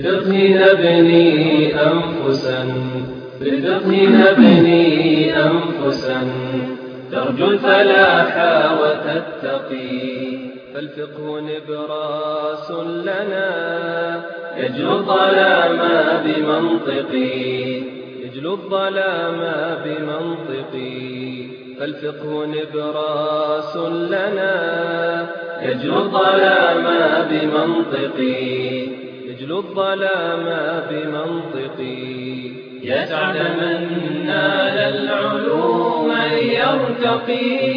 نبني أنفسا ترجو الفلاح وتتقي، فالفقه نبراس لنا يجلو الظلام بمنطقي، فالفقه نبراس لنا يجلو الظلام بمنطقي، يسعد من نال العلوم يرتقي.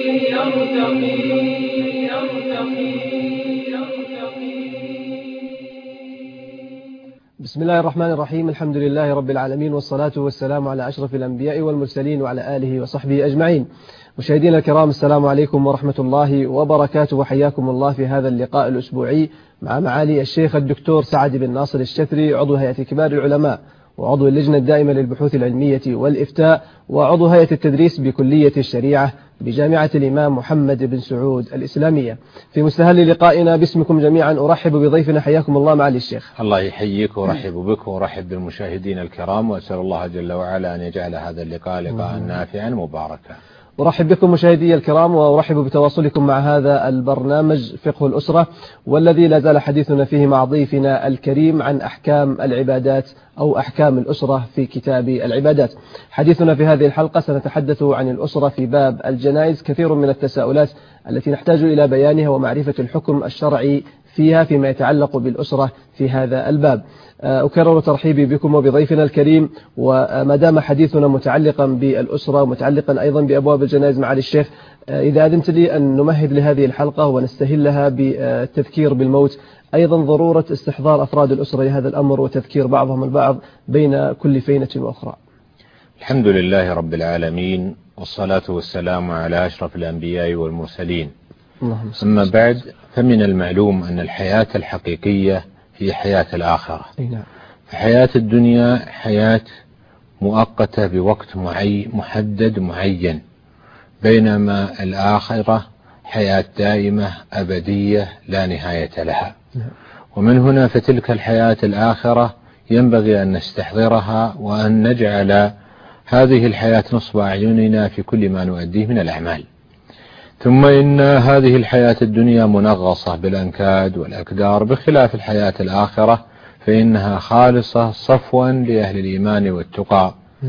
بسم الله الرحمن الرحيم. الحمد لله رب العالمين، والصلاة والسلام على أشرف الأنبياء والمرسلين وعلى آله وصحبه أجمعين. مشاهدينا الكرام، السلام عليكم ورحمة الله وبركاته، وحياكم الله في هذا اللقاء الأسبوعي مع معالي الشيخ الدكتور سعد بن ناصر الشثري، عضو هيئة كبار العلماء وعضو اللجنة الدائمة للبحوث العلمية والإفتاء وعضو هيئة التدريس بكلية الشريعة بجامعة الإمام محمد بن سعود الإسلامية. في مستهل لقائنا باسمكم جميعا أرحب بضيفنا، حياكم الله معالي الشيخ. الله يحييك ورحب بك ورحب بالمشاهدين الكرام، وأسأل الله جل وعلا أن يجعل هذا اللقاء لقاء نافعا مباركا. أرحب بكم مشاهدي الكرام، وأرحب بتواصلكم مع هذا البرنامج فقه الأسرة، والذي لا زال حديثنا فيه مع ضيفنا الكريم عن أحكام العبادات أو أحكام الأسرة في كتاب العبادات. حديثنا في هذه الحلقة سنتحدث عن الأسرة في باب الجنائز. كثير من التساؤلات التي نحتاج إلى بيانها ومعرفة الحكم الشرعي فيها فيما يتعلق بالأسرة في هذا الباب. أكرر ترحيبي بكم وبضيفنا الكريم، وما دام حديثنا متعلقا بالأسرة ومتعلقا أيضا بأبواب الجنائز معالي الشيخ، إذا أذنت لي أن نمهد لهذه الحلقة ونستهلها بالتذكير بالموت، أيضا ضرورة استحضار أفراد الأسرة لهذا الأمر وتذكير بعضهم البعض بين كل فينة وأخرى. الحمد لله رب العالمين، والصلاة والسلام على أشرف الأنبياء والمرسلين. أما بعد، فمن المعلوم أن الحياة الحقيقية هي حياة الآخرة. فحياة الدنيا حياة مؤقتة بوقت محدد معين، بينما الآخرة حياة دائمة أبدية لا نهاية لها. ومن هنا فتلك الحياة الآخرة ينبغي أن نستحضرها وأن نجعل هذه الحياة نصب أعيننا في كل ما نؤديه من الأعمال. ثم إن هذه الحياة الدنيا منغصة بالأنكاد والأكدار، بخلاف الحياة الآخرة فإنها خالصة صفوا لأهل الإيمان والتقى.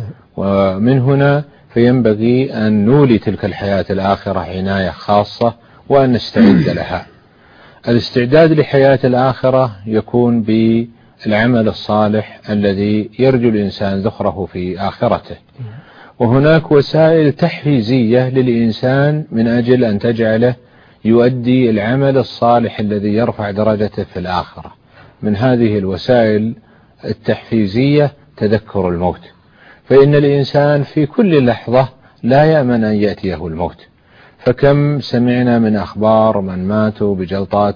ومن هنا فينبغي أن نولي تلك الحياة الآخرة عناية خاصة وأن نستعد لها. الاستعداد لحياة الآخرة يكون بالعمل الصالح الذي يرجو الإنسان ذخره في آخرته، وهناك وسائل تحفيزية للإنسان من أجل أن تجعله يؤدي العمل الصالح الذي يرفع درجته في الآخرة. من هذه الوسائل التحفيزية تذكر الموت، فإن الإنسان في كل لحظة لا يأمن أن يأتيه الموت. فكم سمعنا من أخبار من ماتوا بجلطات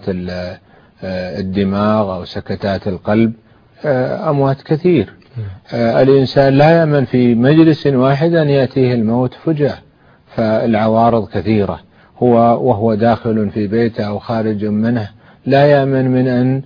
الدماغ أو سكتات القلب، أموات كثير. الإنسان لا يأمن في مجلس واحد أن يأتيه الموت فجأة، فالعوارض كثيرة. وهو داخل في بيته أو خارج منه لا يأمن من أن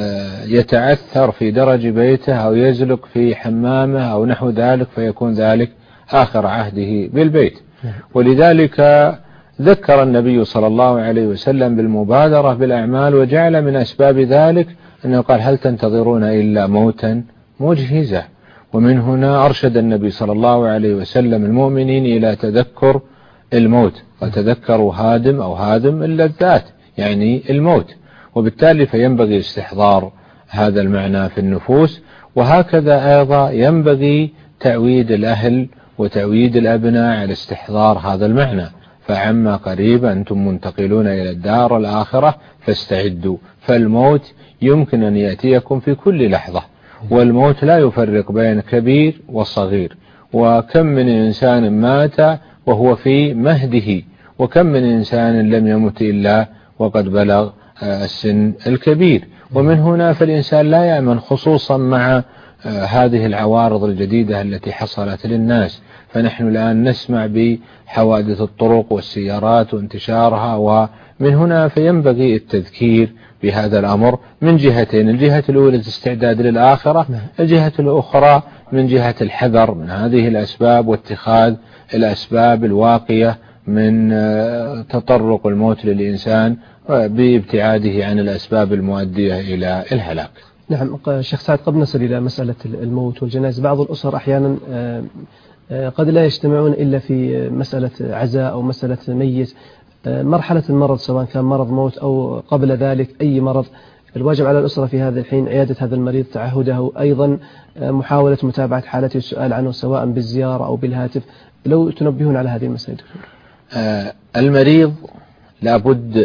يتعثر في درج بيته أو يزلق في حمامه أو نحو ذلك، فيكون ذلك آخر عهده بالبيت. ولذلك ذكر النبي صلى الله عليه وسلم بالمبادرة بالأعمال، وجعل من أسباب ذلك أنه قال: هل تنتظرون إلا موتا مجهزة. ومن هنا أرشد النبي صلى الله عليه وسلم المؤمنين إلى تذكر الموت، وتذكروا هادم اللذات، يعني الموت. وبالتالي فينبغي استحضار هذا المعنى في النفوس. وهكذا أيضا ينبغي تعويد الأهل وتعويد الأبناء على استحضار هذا المعنى. فعما قريب أنتم منتقلون إلى الدار الآخرة فاستعدوا، فالموت يمكن أن يأتيكم في كل لحظة، والموت لا يفرق بين كبير وصغير. وكم من إنسان مات وهو في مهده، وكم من إنسان لم يمت إلا وقد بلغ السن الكبير. ومن هنا فالإنسان لا يأمن، خصوصا مع هذه العوارض الجديدة التي حصلت للناس. فنحن الآن نسمع بحوادث الطرق والسيارات وانتشارها، من هنا فينبغي التذكير بهذا الأمر من جهتين: الجهة الأولى الاستعداد للآخرة، الجهة الأخرى من جهة الحذر من هذه الأسباب واتخاذ الأسباب الواقية من تطرق الموت للإنسان بابتعاده عن الأسباب المؤدية إلى الهلاك. نعم شيخ سعد، قبل نصل إلى مسألة الموت والجنائز، بعض الأسر أحيانا قد لا يجتمعون إلا في مسألة عزاء أو مسألة ميت. مرحلة المرض سواء كان مرض موت أو قبل ذلك أي مرض، الواجب على الأسرة في هذا الحين عيادة هذا المريض، تعهده، أيضا محاولة متابعة حالته، السؤال عنه سواء بالزيارة أو بالهاتف. لو تنبهون على هذه المسائل. المريض لابد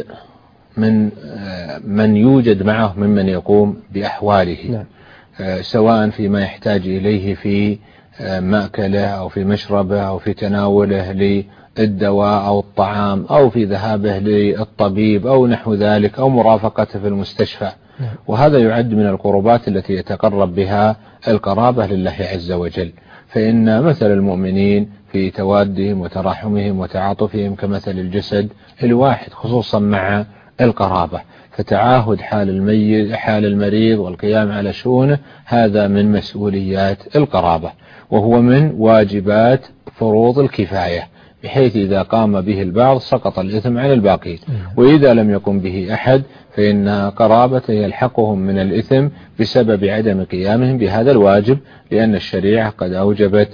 من يوجد معه ممن يقوم بأحواله. نعم. سواء فيما يحتاج إليه في مأكله أو في مشربه أو في تناوله للدواء أو الطعام أو في ذهابه للطبيب أو نحو ذلك أو مرافقته في المستشفى. وهذا يعد من القربات التي يتقرب بها القرابة لله عز وجل. فإن مثل المؤمنين في توادهم وتراحمهم وتعاطفهم كمثل الجسد الواحد، خصوصا مع القرابة. فتعاهد حال المريض والقيام على شؤونه هذا من مسؤوليات القرابة، وهو من واجبات فروض الكفاية، بحيث إذا قام به البعض سقط الإثم عن الباقين، وإذا لم يقم به أحد فإن قرابة يلحقهم من الإثم بسبب عدم قيامهم بهذا الواجب، لأن الشريعة قد أوجبت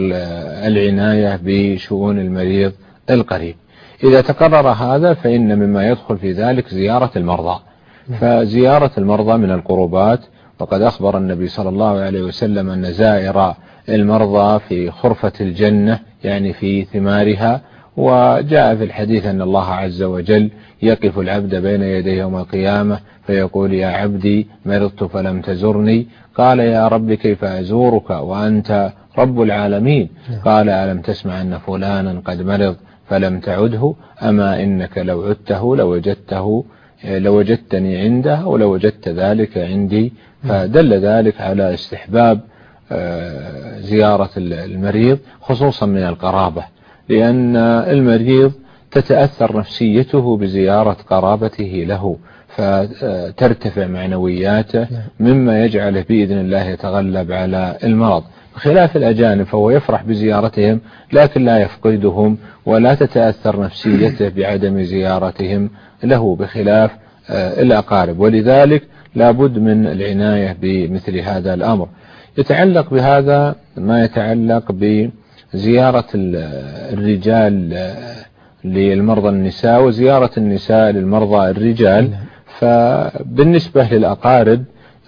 العناية بشؤون المريض القريب. إذا تقرر هذا فإن مما يدخل في ذلك زيارة المرضى. فزيارة المرضى من القربات، وقد أخبر النبي صلى الله عليه وسلم أن زائر المرضى في خرفة الجنة، يعني في ثمارها. وجاء في الحديث أن الله عز وجل يقف العبد بين يدي يوم القيامة فيقول: يا عبدي مرضت فلم تزرني. قال: يا رب كيف أزورك وأنت رب العالمين؟ قال: ألم تسمع أن فلانا قد مرض فلم تعده؟ أما إنك لو عدته لوجدتني عنده أو لوجدت ذلك عندي. فدل ذلك على استحباب زيارة المريض خصوصا من القرابة، لأن المريض تتأثر نفسيته بزيارة قرابته له، فترتفع معنوياته مما يجعله بإذن الله يتغلب على المرض، بخلاف الأجانب فهو يفرح بزيارتهم لكن لا يفقدهم ولا تتأثر نفسيته بعدم زيارتهم له، بخلاف الأقارب. ولذلك لابد من العناية بمثل هذا الأمر. يتعلق بهذا ما يتعلق بزيارة الرجال للمرضى النساء وزيارة النساء للمرضى الرجال. فبالنسبة للأقارب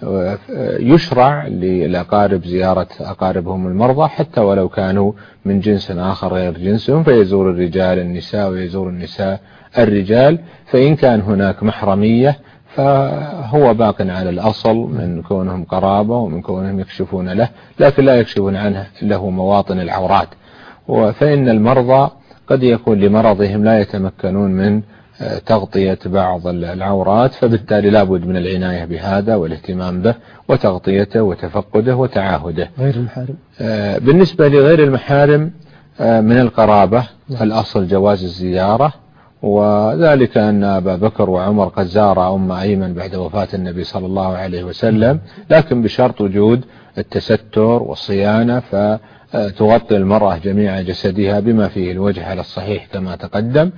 يشرع للأقارب زيارة أقاربهم المرضى حتى ولو كانوا من جنس آخر غير جنسهم، فيزور الرجال النساء ويزور النساء الرجال. فإن كان هناك محرمية فهو باق على الأصل من كونهم قرابة ومن كونهم يكشفون له، لكن لا يكشفون عنه له مواطن العورات. فإن المرضى قد يكون لمرضهم لا يتمكنون من تغطية بعض العورات، فبالتالي لابد من العناية بهذا والاهتمام به وتغطيته وتفقده وتعاهده. غير المحارم بالنسبة لغير المحارم من القرابة الأصل جواز الزيارة، وذلك أن أبا بكر وعمر قد زار أم أيمن بعد وفاة النبي صلى الله عليه وسلم، لكن بشرط وجود التستر والصيانة، فتغطي المرأة جميع جسدها بما فيه الوجه على الصحيح كما تقدم،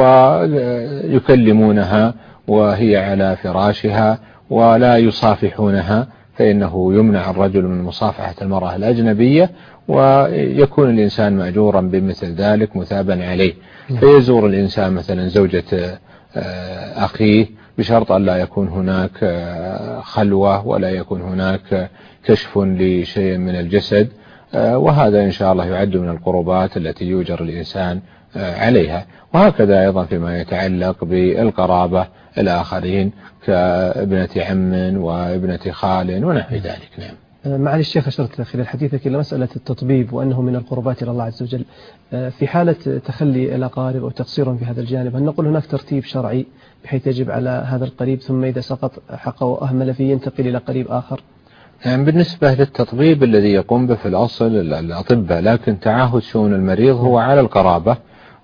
ويكلمونها وهي على فراشها ولا يصافحونها، فإنه يمنع الرجل من مصافحة المرأة الأجنبية، ويكون الإنسان مأجورا بمثل ذلك مثابا عليه. فيزور الإنسان مثلا زوجة أخيه بشرط أن لا يكون هناك خلوة ولا يكون هناك كشف لشيء من الجسد، وهذا إن شاء الله يعد من القربات التي يؤجر الإنسان عليها. وهكذا أيضا فيما يتعلق بالقرابة الآخرين كابنة عم وابنة خال ونحو ذلك. نعم. معالي الشيخ أشرت خلال حديثك إلى مسألة التطبيب وأنه من القربات إلى الله عز وجل. في حالة تخلي الأقارب أو تقصيرهم في هذا الجانب، هل نقول هناك ترتيب شرعي بحيث يجب على هذا القريب ثم إذا سقط حقه وأهمل فيه ينتقل إلى قريب آخر؟ يعني بالنسبة للتطبيب الذي يقوم به في الأصل الأطباء، لكن تعاهد شؤون المريض هو على القرابة،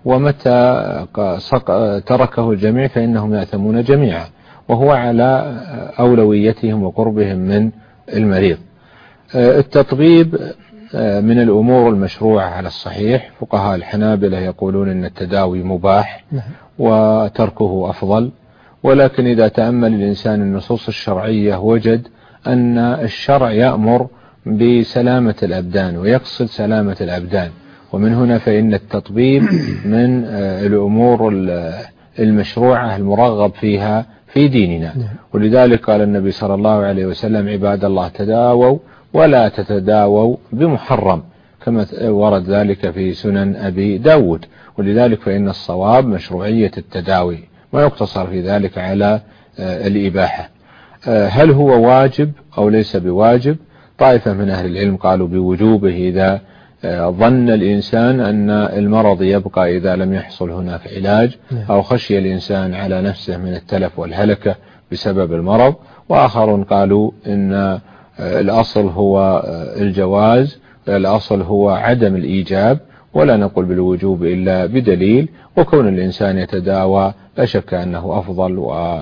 ومتى تركه الجميع فإنهم يأثمون جميعا، وهو على أولويتهم وقربهم من المريض. التطبيب من الأمور المشروعة على الصحيح. فقهاء الحنابلة يقولون أن التداوي مباح وتركه أفضل، ولكن إذا تأمل الإنسان النصوص الشرعية وجد أن الشرع يأمر بسلامة الأبدان ويقصد سلامة الأبدان، ومن هنا فإن التطبيب من الأمور المشروعة المرغب فيها في ديننا. ولذلك قال النبي صلى الله عليه وسلم: عباد الله تداووا ولا تتداووا بمحرم، كما ورد ذلك في سنن أبي داود. ولذلك فإن الصواب مشروعية التداوي، ما يقتصر في ذلك على الإباحة. هل هو واجب أو ليس بواجب؟ طائفة من أهل العلم قالوا بوجوبه إذا ظن الإنسان أن المرض يبقى إذا لم يحصل هناك علاج، أو خشي الإنسان على نفسه من التلف والهلكة بسبب المرض. وآخرون قالوا إن الأصل هو الجواز، الأصل هو عدم الإيجاب، ولا نقول بالوجوب إلا بدليل. وكون الإنسان يتداوى لا شك أنه أفضل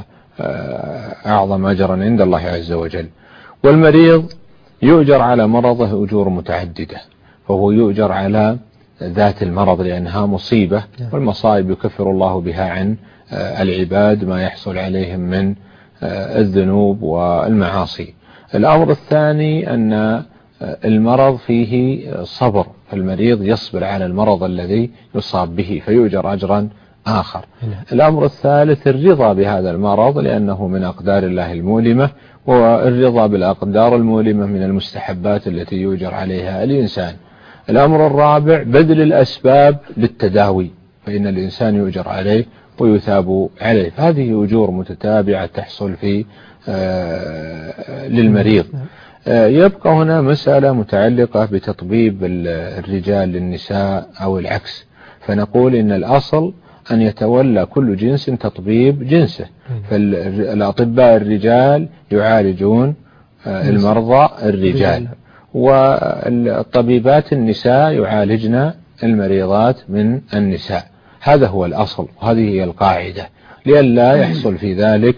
وأعظم أجرا عند الله عز وجل. والمريض يؤجر على مرضه أجور متعددة، فهو يؤجر على ذات المرض لأنها مصيبة، والمصائب يكفر الله بها عن العباد ما يحصل عليهم من الذنوب والمعاصي. الأمر الثاني أن المرض فيه صبر، فالمريض يصبر على المرض الذي يصاب به فيؤجر أجرا آخر. الأمر الثالث الرضا بهذا المرض، لأنه من أقدار الله المؤلمة، والرضا بالأقدار المؤلمة من المستحبات التي يؤجر عليها الإنسان. الأمر الرابع بذل الأسباب للتداوي، فإن الإنسان يؤجر عليه ويثاب عليه. فهذه أجور متتابعة تحصل في للمريض. يبقى هنا مسألة متعلقة بتطبيب الرجال للنساء أو العكس، فنقول إن الأصل أن يتولى كل جنس تطبيب جنسه، فالأطباء الرجال يعالجون المرضى الرجال، والطبيبات النساء يعالجن المريضات من النساء. هذا هو الأصل، وهذه هي القاعدة، لئلا يحصل في ذلك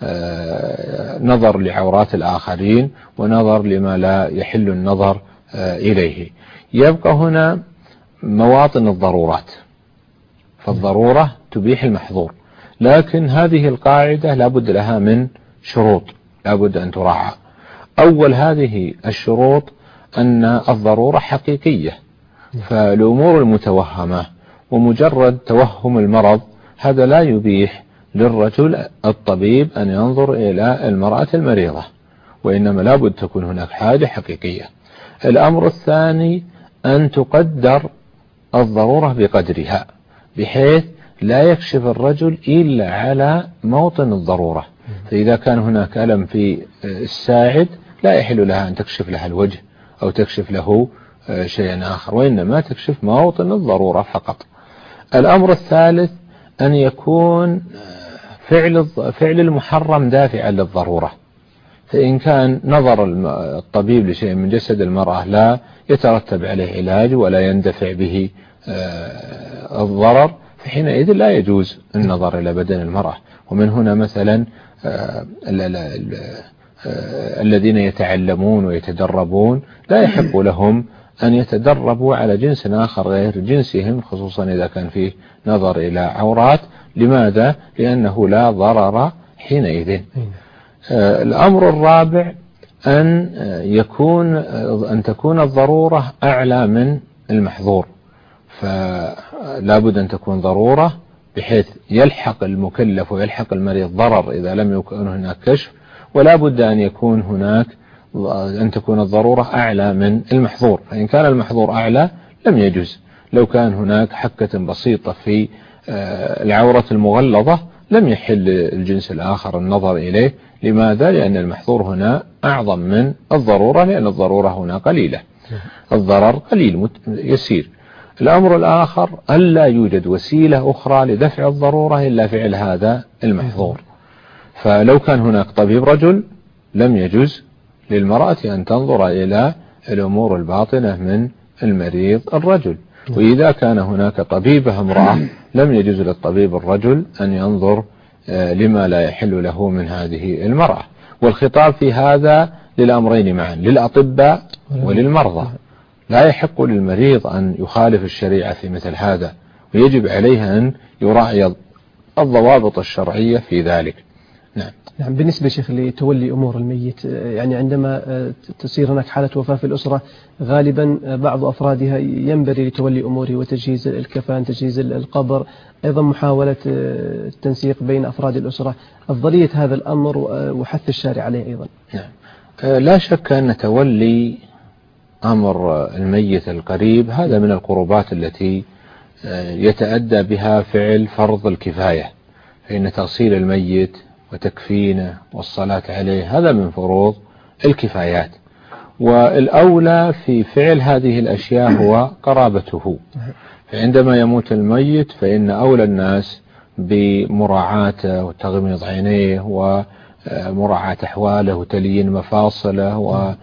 نظر لعورات الآخرين ونظر لما لا يحل النظر إليه. يبقى هنا مواطن الضرورات، فالضرورة تبيح المحظور، لكن هذه القاعدة لابد لها من شروط لابد أن تراعى. أول هذه الشروط أن الضرورة حقيقية، فالأمور المتوهمة ومجرد توهم المرض هذا لا يبيح للرجل الطبيب أن ينظر إلى المرأة المريضة، وإنما لابد تكون هناك حاجة حقيقية. الأمر الثاني أن تقدر الضرورة بقدرها، بحيث لا يكشف الرجل إلا على موطن الضرورة. فإذا كان هناك ألم في الساعد لا يحل لها أن تكشف لها الوجه أو تكشف له شيئا آخر، وإنما تكشف موطن الضرورة فقط. الأمر الثالث أن يكون فعل المحرم دافعا للضرورة، فإن كان نظر الطبيب لشيء من جسد المرأة لا يترتب عليه علاج ولا يندفع به الضرر، فحينئذ لا يجوز النظر إلى بدن المرأة. ومن هنا مثلا الذين يتعلمون ويتدربون لا يحق لهم أن يتدربوا على جنس آخر غير جنسهم، خصوصا إذا كان فيه نظر إلى عورات. لماذا؟ لأنه لا ضرر حينئذ. الأمر الرابع أن تكون الضرورة أعلى من المحظور، فلا بد أن تكون ضرورة بحيث يلحق المكلف ويلحق المريض ضرر إذا لم يكن هناك كشف، ولا بد أن تكون الضرورة أعلى من المحظور. فإن كان المحظور أعلى لم يجوز. لو كان هناك حكة بسيطة في العورة المغلظة لم يحل الجنس الآخر النظر إليه. لماذا؟ لأن المحظور هنا أعظم من الضرورة، لأن الضرورة هنا قليلة، الضرر قليل يسير. الأمر الآخر ألا يوجد وسيلة أخرى لدفع الضرورة إلا فعل هذا المحظور. فلو كان هناك طبيب رجل لم يجوز للمرأة أن تنظر إلى الأمور الباطنة من المريض الرجل. وإذا كان هناك طبيبة امرأة لم يجوز للطبيب الرجل أن ينظر لما لا يحل له من هذه المرأة. والخطاب في هذا للأمرين معا، للأطباء وللمرضى. لا يحق للمريض أن يخالف الشريعة في مثل هذا، ويجب عليه أن يراعي الضوابط الشرعية في ذلك. نعم. بالنسبة شيخ لتولي أمور الميت، يعني عندما تصير هناك حالة وفاة في الأسرة غالبا بعض أفرادها ينبغي لتولي أموره وتجهيز الكفان، تجهيز القبر، أيضا محاولة التنسيق بين أفراد الأسرة. أفضلية هذا الأمر وحث الشارع عليه أيضا. نعم. لا شك أن تولي أمر الميت القريب هذا من القربات التي يتأدى بها فعل فرض الكفاية، فإن تغسيل الميت وتكفينه والصلاة عليه هذا من فروض الكفايات، والأولى في فعل هذه الأشياء هو قرابته. فعندما يموت الميت فإن أولى الناس بمراعاته وتغميض عينيه ومراعاة أحواله وتليين مفاصله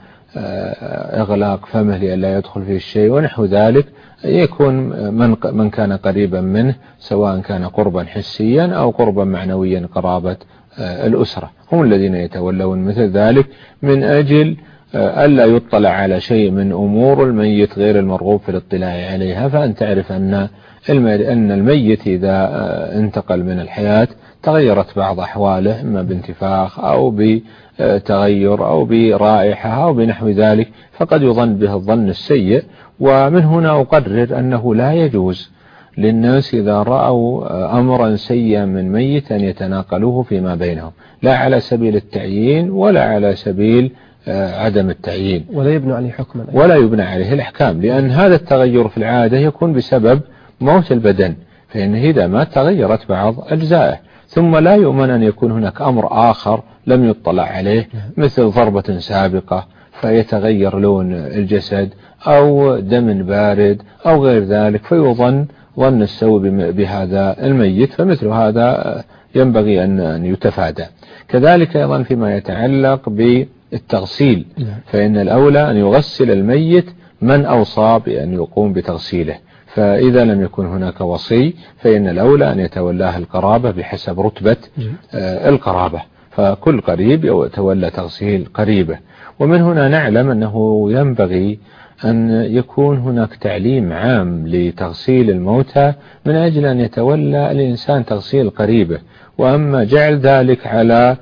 وإغلاق فمه لئلا يدخل فيه الشيء ونحو ذلك، يكون من كان قريبا منه سواء كان قربا حسيا أو قربا معنويا قرابة الأسرة هم الذين يتولون مثل ذلك، من أجل ألا يطلع على شيء من أمور الميت غير المرغوب في الاطلاع عليها. فأن تعرف أن الميت إذا انتقل من الحياة تغيرت بعض أحواله، إما بانتفاخ أو بتغير أو برائحة أو بنحو ذلك، فقد يظن به الظن السيء. ومن هنا أقرر أنه لا يجوز للناس إذا رأوا أمرا سيئا من ميت أن يتناقلوه فيما بينهم، لا على سبيل التعيين ولا على سبيل عدم التعيين، ولا يبنى عليه حكما ولا يبنى عليه الأحكام، لأن هذا التغير في العادة يكون بسبب موت البدن، فإنه إذا ما تغيرت بعض أجزائه. ثم لا يؤمن أن يكون هناك أمر آخر لم يطلع عليه، مثل ضربة سابقة فيتغير لون الجسد أو دم بارد أو غير ذلك فيظن ظن السوء بهذا الميت، فمثل هذا ينبغي أن يتفادى. كذلك أيضا فيما يتعلق بالتغسيل، فإن الأولى أن يغسل الميت من أوصى بأن يقوم بتغسيله، فإذا لم يكن هناك وصي فإن الأولى أن يتولاه القرابة بحسب رتبة القرابة، فكل قريب يتولى تغسيل قريبه. ومن هنا نعلم أنه ينبغي أن يكون هناك تعليم عام لتغسيل الموتى من أجل أن يتولى الإنسان تغسيل قريبه. وأما جعل ذلك على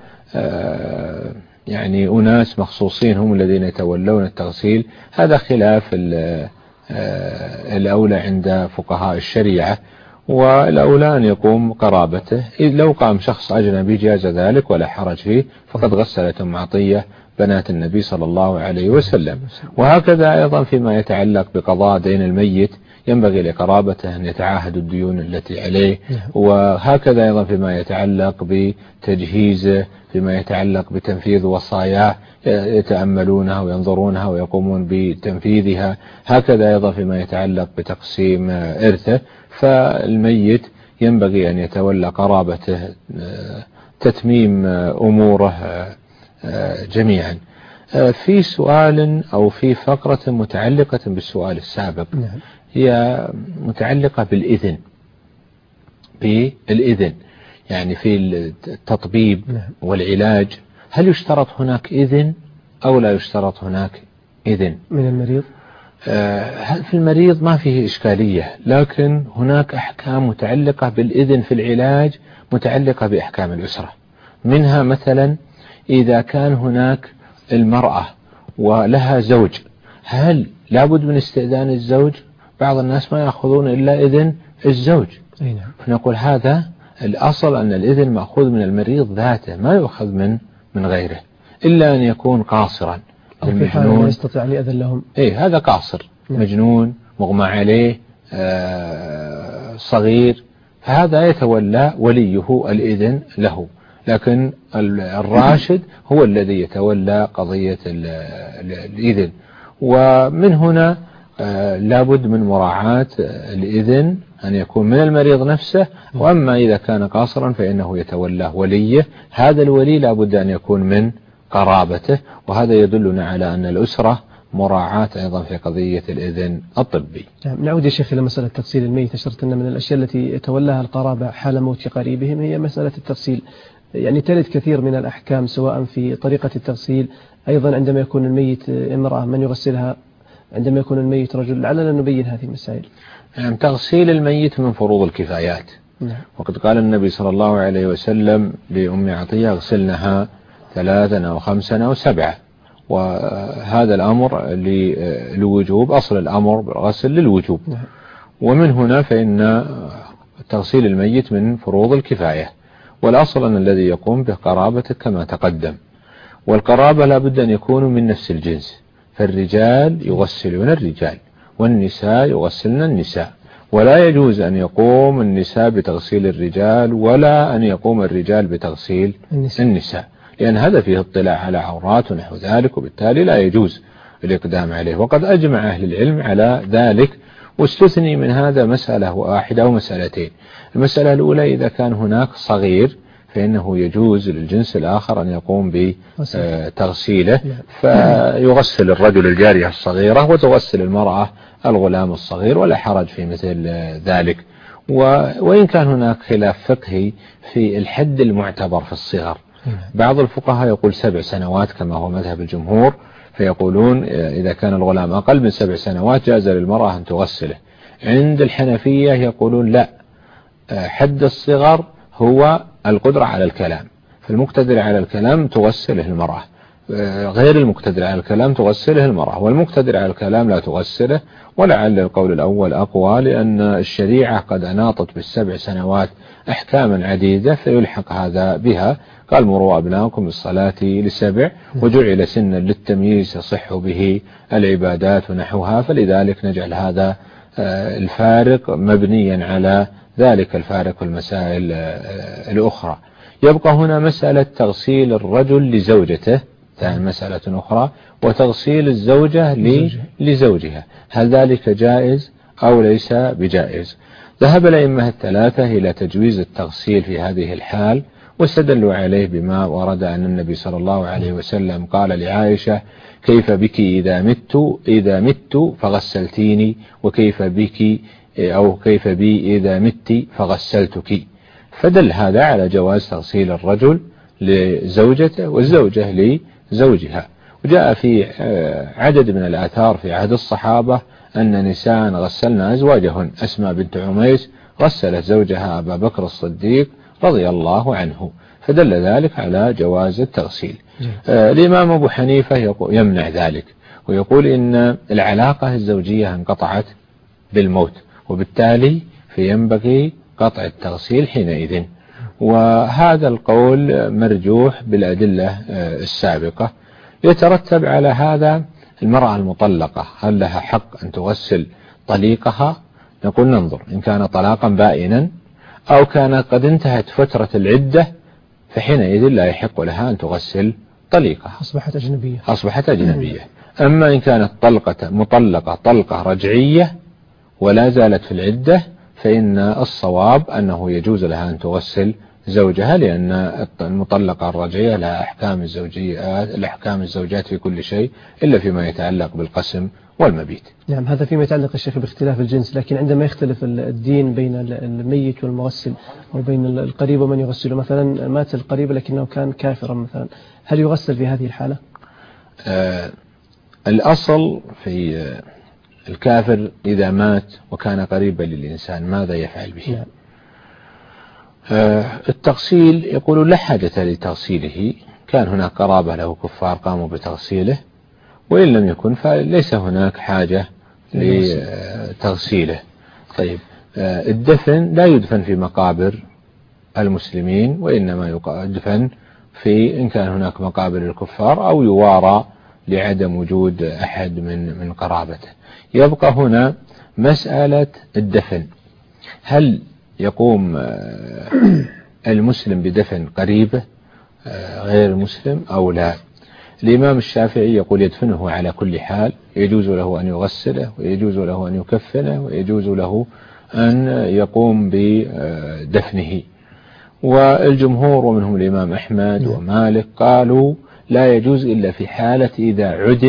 يعني أناس مخصوصين هم الذين يتولون التغسيل، هذا خلاف الأولى عند فقهاء الشريعة، والأولى أن يقوم قرابته. إذ لو قام شخص أجنبي جاز ذلك ولا حرج فيه، فقد غسلت أم عطية بنات النبي صلى الله عليه وسلم. وهكذا أيضا فيما يتعلق بقضاء دين الميت ينبغي لقرابته أن يتعاهد الديون التي عليه، وهكذا أيضا فيما يتعلق بتجهيزه، فيما يتعلق بتنفيذ وصاياه يتأملونها وينظرونها ويقومون بتنفيذها، هكذا أيضا فيما يتعلق بتقسيم إرثه، فالميت ينبغي أن يتولى قرابته تتميم أموره جميعا. في سؤال أو في فقرة متعلقة بالسؤال السابق هي متعلقة بالإذن، يعني في التطبيب والعلاج هل يشترط هناك إذن أو لا يشترط هناك إذن من المريض؟ في المريض ما فيه إشكالية، لكن هناك أحكام متعلقة بالإذن في العلاج متعلقة بأحكام الأسرة. منها مثلا إذا كان هناك المرأة ولها زوج، هل لابد من استئذان الزوج؟ بعض الناس ما يأخذون إلا إذن الزوج، فنقول هذا الأصل أن الإذن مأخوذ من المريض ذاته، ما يؤخذ من غيره، إلا أن يكون قاصرا أو في حال لا يستطيع أن يأذن لهم. هذا قاصر، مجنون، مغمى عليه، صغير، فهذا يتولى وليه الإذن له، لكن الراشد هو الذي يتولى قضية الإذن. ومن هنا لابد من مراعاة الإذن أن يكون من المريض نفسه، وأما إذا كان قاصرا فإنه يتولى وليه، هذا الولي لابد أن يكون من قرابته، وهذا يدلنا على أن الأسرة مراعاة أيضا في قضية الإذن الطبي. نعود يا شيخ إلى مسألة تغسيل الميت. أشرت أن من الأشياء التي يتولاها القرابة حال موت قريبهم هي مسألة التغسيل، يعني ترد كثير من الأحكام سواء في طريقة التغسيل، أيضا عندما يكون الميت امرأة من يغسلها، عندما يكون الميت رجل. لعلنا نبين هذه المسائل. يعني تغسيل الميت من فروض الكفايات. وقد قال النبي صلى الله عليه وسلم لأم عطية اغسلنها 3 أو 5 أو 7، وهذا الأمر للوجوب، أصل الأمر بالغسل للوجوب. ومن هنا فإن تغسيل الميت من فروض الكفاية، والأصل أن الذي يقوم بقرابته كما تقدم، والقرابة لا بد أن يكونوا من نفس الجنس، فالرجال يغسلون الرجال والنساء يغسلن النساء، ولا يجوز أن يقوم النساء بتغسيل الرجال ولا أن يقوم الرجال بتغسيل النساء، لأن هذا فيه اطلاع على عورات ونحو ذلك، وبالتالي لا يجوز الإقدام عليه. وقد أجمع أهل العلم على ذلك، واستثني من هذا مسألة واحدة أو مسألتين. المسألة الأولى إذا كان هناك صغير فإنه يجوز للجنس الآخر أن يقوم بتغسيله، فيغسل الرجل الجارية الصغيرة وتغسل المرأة الغلام الصغير، ولا حرج في مثل ذلك. وإن كان هناك خلاف فقهي في الحد المعتبر في الصغر، بعض الفقهاء يقول 7 سنوات كما هو مذهب الجمهور، فيقولون إذا كان الغلام أقل من 7 سنوات جاز للمرأة أن تغسله. عند الحنفية يقولون لا، حد الصغر هو القدرة على الكلام، فالمقتدر على الكلام تغسله المرأة، غير المقتدر على الكلام تغسله المرأة، والمقتدر على الكلام لا تغسله. ولعل القول الأول أقوى، لأن الشريعة قد أناطت بال7 سنوات أحكاما عديدة فيلحق هذا بها. قال مروا أبناءكم بالصلاة ل7، وجعل سنا للتمييز يصح به العبادات ونحوها، فلذلك نجعل هذا الفارق مبنيا على ذلك الفارق والمسائل الأخرى. يبقى هنا مسألة تغسيل الرجل لزوجته، مسألة أخرى، وتغسيل الزوجة لزوجها، هل ذلك جائز أو ليس بجائز؟ ذهب الأئمة الثلاثة إلى تجويز التغسيل في هذه الحال، واستدلوا عليه بما ورد أن النبي صلى الله عليه وسلم قال لعائشة: كيف بك إذا مت فغسلتيني، وكيف بك أو كيف بي إذا مت فغسلتك. فدل هذا على جواز تغسيل الرجل لزوجته والزوجة لزوجها. وجاء في عدد من الآثار في عهد الصحابة أن نساء غسلن أزواجهن. أسماء بنت عميس غسلت زوجها أبا بكر الصديق رضي الله عنه، فدل ذلك على جواز التغسيل. الإمام أبو حنيفة يمنع ذلك، ويقول إن العلاقة الزوجية انقطعت بالموت، وبالتالي فينبغي قطع التغسيل حينئذ. وهذا القول مرجوح بالأدلة السابقة. يترتب على هذا المرأة المطلقة هل لها حق أن تغسل طليقها؟ نقول ننظر، إن كان طلاقا بائنا أو كان قد انتهت فترة العدة فحينئذ لا يحق لها أن تغسل طليقها، أصبحت أجنبية. أما إن كانت مطلقة طلقة رجعية ولا زالت في العدة فإن الصواب أنه يجوز لها أن تغسل زوجها، لأن المطلقة الرجعية لها أحكام الزوجات في كل شيء إلا فيما يتعلق بالقسم والمبيت. نعم، هذا فيما يتعلق الشيخ باختلاف الجنس، لكن عندما يختلف الدين بين الميت والمغسل أو بين القريب ومن يغسله، مثلا مات القريب لكنه كان كافرا مثلا، هل يغسل في هذه الحالة؟ الأصل في الكافر إذا مات وكان قريبا للإنسان ماذا يفعل به؟ نعم. التغسيل يقول لا حاجة لتغسيله، كان هناك قرابة له كفار قاموا بتغسيله، وإن لم يكن فليس هناك حاجة لتغسيله. طيب، الدفن لا يدفن في مقابر المسلمين، وإنما يدفن في إن كان هناك مقابر الكفار أو يوارى لعدم وجود أحد من قرابته. يبقى هنا مسألة الدفن، هل يقوم المسلم بدفن قريبه غير المسلم أو لا؟ الإمام الشافعي يقول يدفنه على كل حال، يجوز له أن يغسله ويجوز له أن يكفنه ويجوز له أن يقوم بدفنه. والجمهور ومنهم الإمام أحمد ومالك قالوا لا يجوز إلا في حالة إذا عدم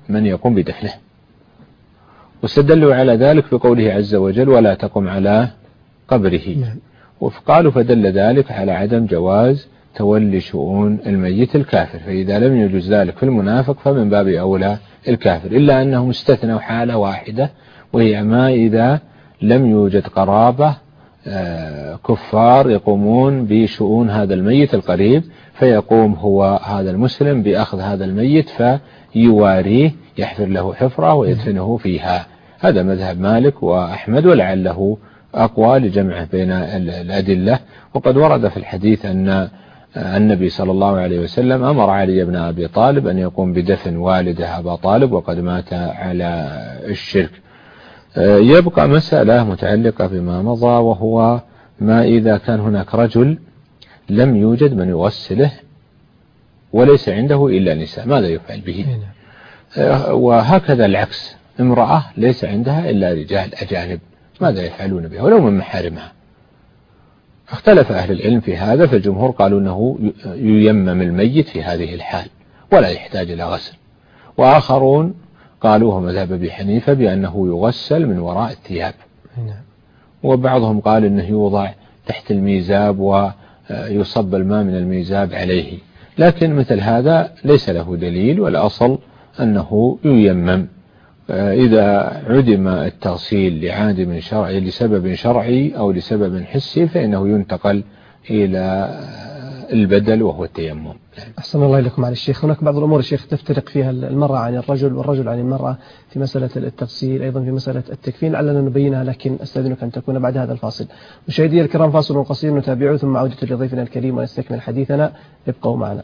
من يقوم بدفنه. واستدلوا على ذلك بقوله عز وجل ولا تقم على قبره. وقالوا فدل ذلك على عدم جواز تولي شؤون الميت الكافر، فإذا لم يجوز ذلك في المنافق فمن باب أولى الكافر، إلا أنهم استثنوا حالة واحدة، وهي ما إذا لم يوجد قرابة كفار يقومون بشؤون هذا الميت القريب، فيقوم هو هذا المسلم بأخذ هذا الميت فيواريه، يحفر له حفرة ويدفنه فيها. هذا مذهب مالك وأحمد، ولعله أقوى لجمعه بين الأدلة. وقد ورد في الحديث أن النبي صلى الله عليه وسلم أمر علي بن أبي طالب أن يقوم بدفن والده أبا طالب وقد مات على الشرك. يبقى مسألة متعلقة بما مضى، وهو ما إذا كان هناك رجل لم يوجد من يغسله وليس عنده إلا نساء، ماذا يفعل به؟ وهكذا العكس، امرأة ليس عندها إلا رجال أجانب، ماذا يفعلون بها ولو من محارمها؟ اختلف أهل العلم في هذا، فالجمهور قالوا أنه ييمم الميت في هذه الحال ولا يحتاج إلى غسل، وآخرون قالوا هم مذهب أبي حنيفة بأنه يغسل من وراء الثياب، وبعضهم قال أنه يوضع تحت الميزاب ويصب الماء من الميزاب عليه، لكن مثل هذا ليس له دليل، والأصل أنه ييمم. إذا عدم التغسيل لعادم شرعي لسبب شرعي أو لسبب حسي فإنه ينتقل إلى البدل وهو التيمم. أحسن الله إليكم على الشيخ. هناك بعض الأمور الشيخ تفترق فيها المرأة عن الرجل والرجل عن المرأة في مسألة التغسيل، أيضا في مسألة التكفين، لعلنا نبينها، لكن أستأذنك أن تكون بعد هذا الفاصل. مشاهدي الكرام، فاصل قصير نتابعه ثم عودة لضيفنا الكريم ونستكمل حديثنا، ابقوا معنا.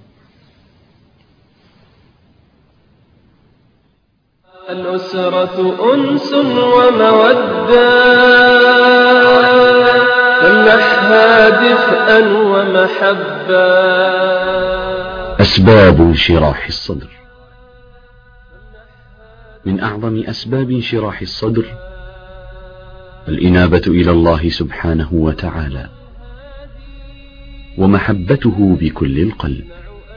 الأسرة أنس ومودة، فامنحها دفئا ومحبة. أسباب انشراح الصدر. من أعظم أسباب انشراح الصدر الإنابة إلى الله سبحانه وتعالى ومحبته بكل القلب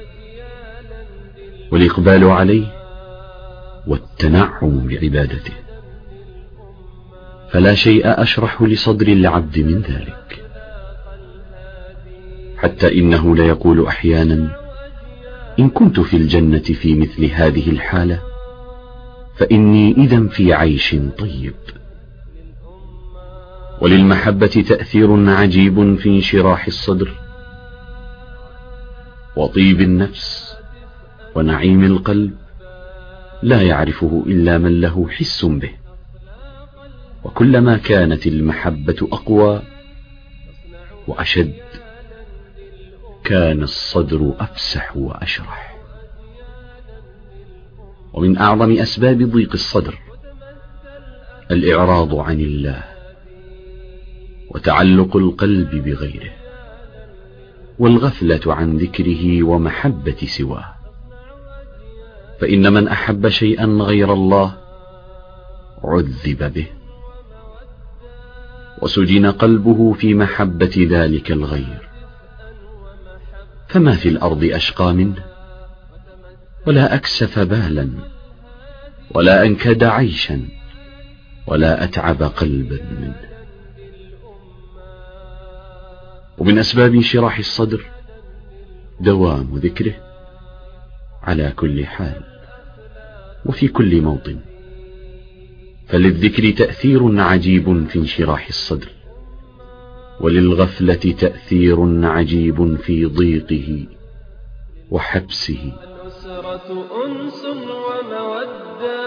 والإقبال عليه والتنعم بعبادته، فلا شيء أشرح لصدر العبد من ذلك، حتى إنه ليقول أحيانا إن كنت في الجنة في مثل هذه الحالة فإني إذن في عيش طيب. وللمحبة تأثير عجيب في انشراح الصدر وطيب النفس ونعيم القلب، لا يعرفه إلا من له حس به، وكلما كانت المحبة أقوى وأشد كان الصدر أفسح وأشرح. ومن أعظم أسباب ضيق الصدر الإعراض عن الله وتعلق القلب بغيره والغفلة عن ذكره ومحبة سواه، فإن من أحب شيئا غير الله عذب به وسجن قلبه في محبة ذلك الغير، فما في الأرض أشقى منه ولا أكسف بالا ولا أنكد عيشا ولا أتعب قلبا منه. ومن أسباب انشراح الصدر دوام ذكره على كل حال وفي كل موطن، فللذكر تأثير عجيب في انشراح الصدر، وللغفلة تأثير عجيب في ضيقه وحبسه. الأسرة أنس ومودة،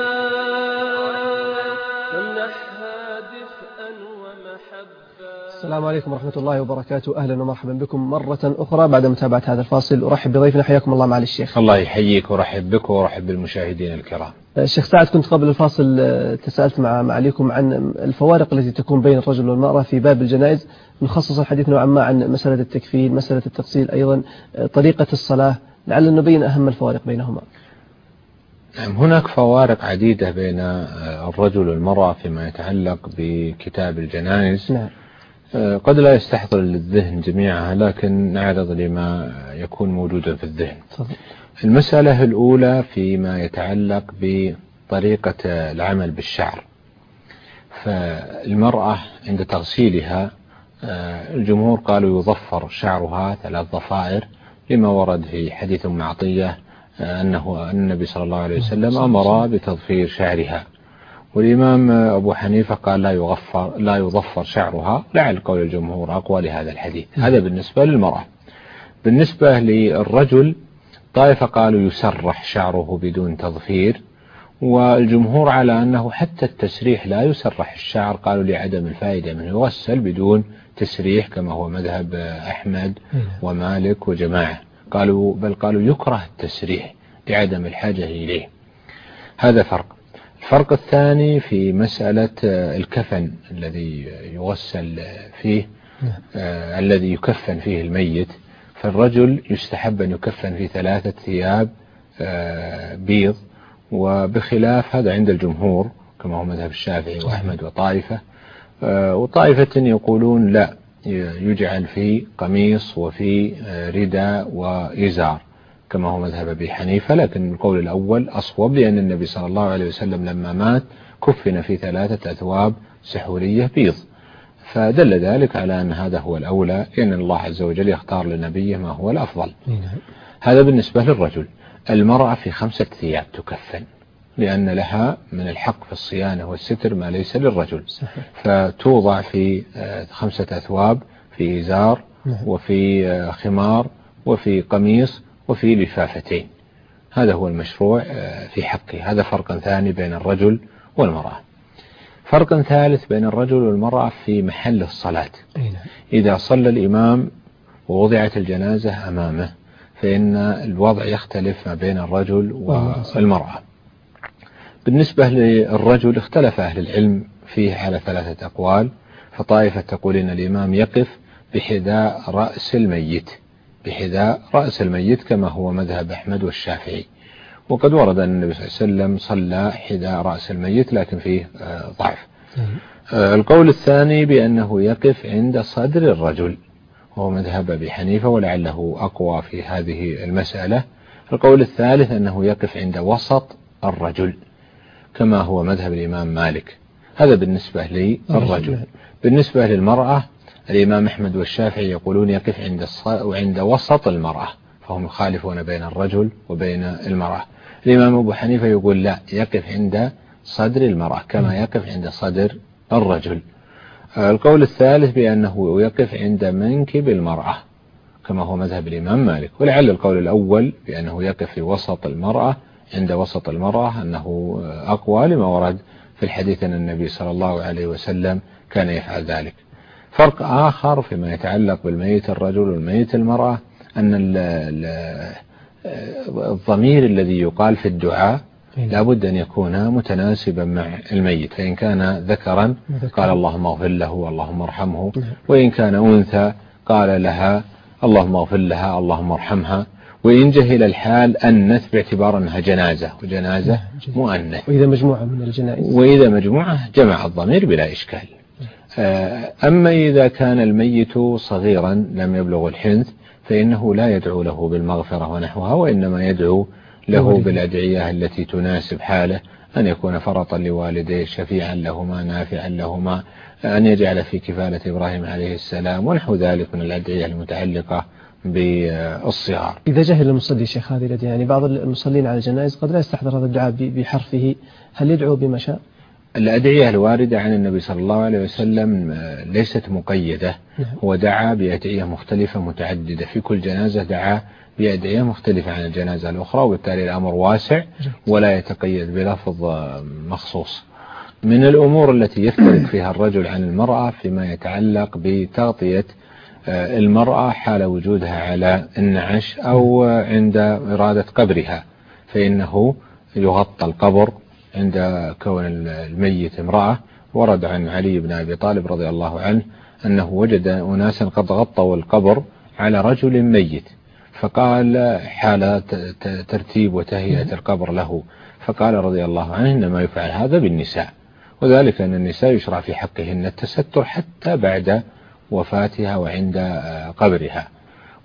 فامنحها دفئا ومحبة. السلام عليكم ورحمة الله وبركاته، أهلا ومرحبا بكم مرة أخرى بعد متابعة هذا الفاصل. أرحب بضيفنا، حياكم الله معالي الشيخ. الله يحييك ورحب بك ورحب بالمشاهدين الكرام. الشيخ سعد، كنت قبل الفاصل تساءلت معاليكم عن الفوارق التي تكون بين الرجل والمرأة في باب الجنائز، نخصص الحديث نوعا ما عن مسألة التكفين، مسألة التغسيل، أيضا طريقة الصلاة، لعل نبين أهم الفوارق بينهما. هناك فوارق عديدة بين الرجل والمرأة فيما يتعلق بكتاب الجنائز. نعم. قد لا يستحضر للذهن جميعها، لكن نعرض لما يكون موجودا في الذهن. المسألة الأولى فيما يتعلق بطريقة العمل بالشعر. فالمرأة عند تغسيلها الجمهور قالوا يضفر شعرها 3 ضفائر، لما ورد في حديث أم عطية أنه النبي صلى الله عليه وسلم أمر بتضفير شعرها. والإمام أبو حنيفة قال لا يضفر شعرها، لعل قول الجمهور أقوى لهذا الحديث. هذا بالنسبة للمرأة. بالنسبة للرجل طائفة قالوا يسرح شعره بدون تضفير، والجمهور على أنه حتى التسريح لا يسرح الشعر، قالوا لعدم الفائدة منه، يغسل بدون تسريح كما هو مذهب أحمد ومالك وجماعة. قالوا يكره التسريح لعدم الحاجة إليه. هذا فرق. الفرق الثاني في مسألة الكفن الذي يغسل فيه الذي يكفن فيه الميت. فالرجل يستحب أن يكفن في 3 ثياب بيض، وبخلاف هذا عند الجمهور كما هو مذهب الشافعي وأحمد وطائفة. وطائفة يقولون لا، يجعل في قميص وفي رداء وإزار كما هو مذهب أبي حنيفة، لكن القول الأول أصوب، لأن النبي صلى الله عليه وسلم لما مات كفن في 3 أثواب سحورية بيض، فدل ذلك على أن هذا هو الأولى، لأن الله عز وجل يختار لنبيه ما هو الأفضل. هذا بالنسبة للرجل. المرأة في 5 ثياب تكفن، لأن لها من الحق في الصيانة والستر ما ليس للرجل. فتوضع في 5 أثواب، في إزار وفي خمار وفي قميص وفي لفافتين. هذا هو المشروع في حقه. هذا فرق ثاني بين الرجل والمرأة. فرق ثالث بين الرجل والمرأة في محل الصلاة. إذا صلى الإمام ووضعت الجنازة أمامه فإن الوضع يختلف ما بين الرجل والمرأة. بالنسبة للرجل اختلف أهل العلم فيه على 3 أقوال. فطائفة تقول إن الإمام يقف بحذاء رأس الميت، بحذاء رأس الميت كما هو مذهب أحمد والشافعي، وقد ورد أن النبي صلى الله عليه وسلم صلى حذاء رأس الميت لكن فيه ضعف. القول الثاني بأنه يقف عند صدر الرجل، وهو مذهب أبي حنيفة ولعله أقوى في هذه المسألة. القول الثالث أنه يقف عند وسط الرجل كما هو مذهب الإمام مالك. هذا بالنسبة للرجل. بالنسبة للمرأة الإمام أحمد والشافعي يقولون يقف عند وسط المرأة، فهم يخالفون بين الرجل وبين المرأة. الإمام أبو حنيفة يقول لا، يقف عند صدر المرأة كما يقف عند صدر الرجل. القول الثالث بأنه يقف عند منكب المرأة كما هو مذهب الإمام مالك، ولعل القول الأول بأنه يقف في وسط المرأة عند وسط المرأة أنه أقوى، لما ورد في الحديث أن النبي صلى الله عليه وسلم كان يفعل ذلك. فرق آخر فيما يتعلق بالميت الرجل والميت المرأة، أن الضمير الذي يقال في الدعاء لابد أن يكون متناسبا مع الميت، فإن كان ذكرا قال اللهم اغفر له اللهم ارحمه، وإن كان أنثى قال لها اللهم اغفر لها اللهم ارحمها، وإن جهل الحال أنث باعتبار أنها جنازة وجنازة مؤنث، وإذا مجموعة من الجنائز، وإذا مجموعة جمع الضمير بلا إشكال. أما إذا كان الميت صغيرا لم يبلغ الحنث فإنه لا يدعو له بالمغفرة ونحوها، وإنما يدعو له بالأدعية التي تناسب حاله، أن يكون فرطا لوالديه، شفيعا لهما، نافعا لهما، أن يجعل في كفالة إبراهيم عليه السلام ونحو ذلك من الأدعية المتعلقة بالصغار. إذا جهل المصلي شيخ هذه الأدعية، يعني بعض المصلين على الجنائز قد لا يستحضر هذا الدعاء بحرفه، هل يدعو بما شاء؟ الأدعية الواردة عن النبي صلى الله عليه وسلم ليست مقيدة، هو دعا بأدعية مختلفة متعددة، في كل جنازة دعا بأدعية مختلفة عن الجنازة الأخرى، وبالتالي الأمر واسع ولا يتقيد بلفظ مخصوص. من الأمور التي يفترق فيها الرجل عن المرأة فيما يتعلق بتغطية المرأة حال وجودها على النعش أو عند إرادة قبرها، فإنه يغطى القبر عند كون الميت امرأة. ورد عن علي بن أبي طالب رضي الله عنه أنه وجد أناسا قد غطوا القبر على رجل ميت، فقال حال ترتيب وتهيئة القبر له، فقال رضي الله عنه إنما يفعل هذا بالنساء، وذلك أن النساء يشرع في حقهن التستر حتى بعد وفاتها وعند قبرها.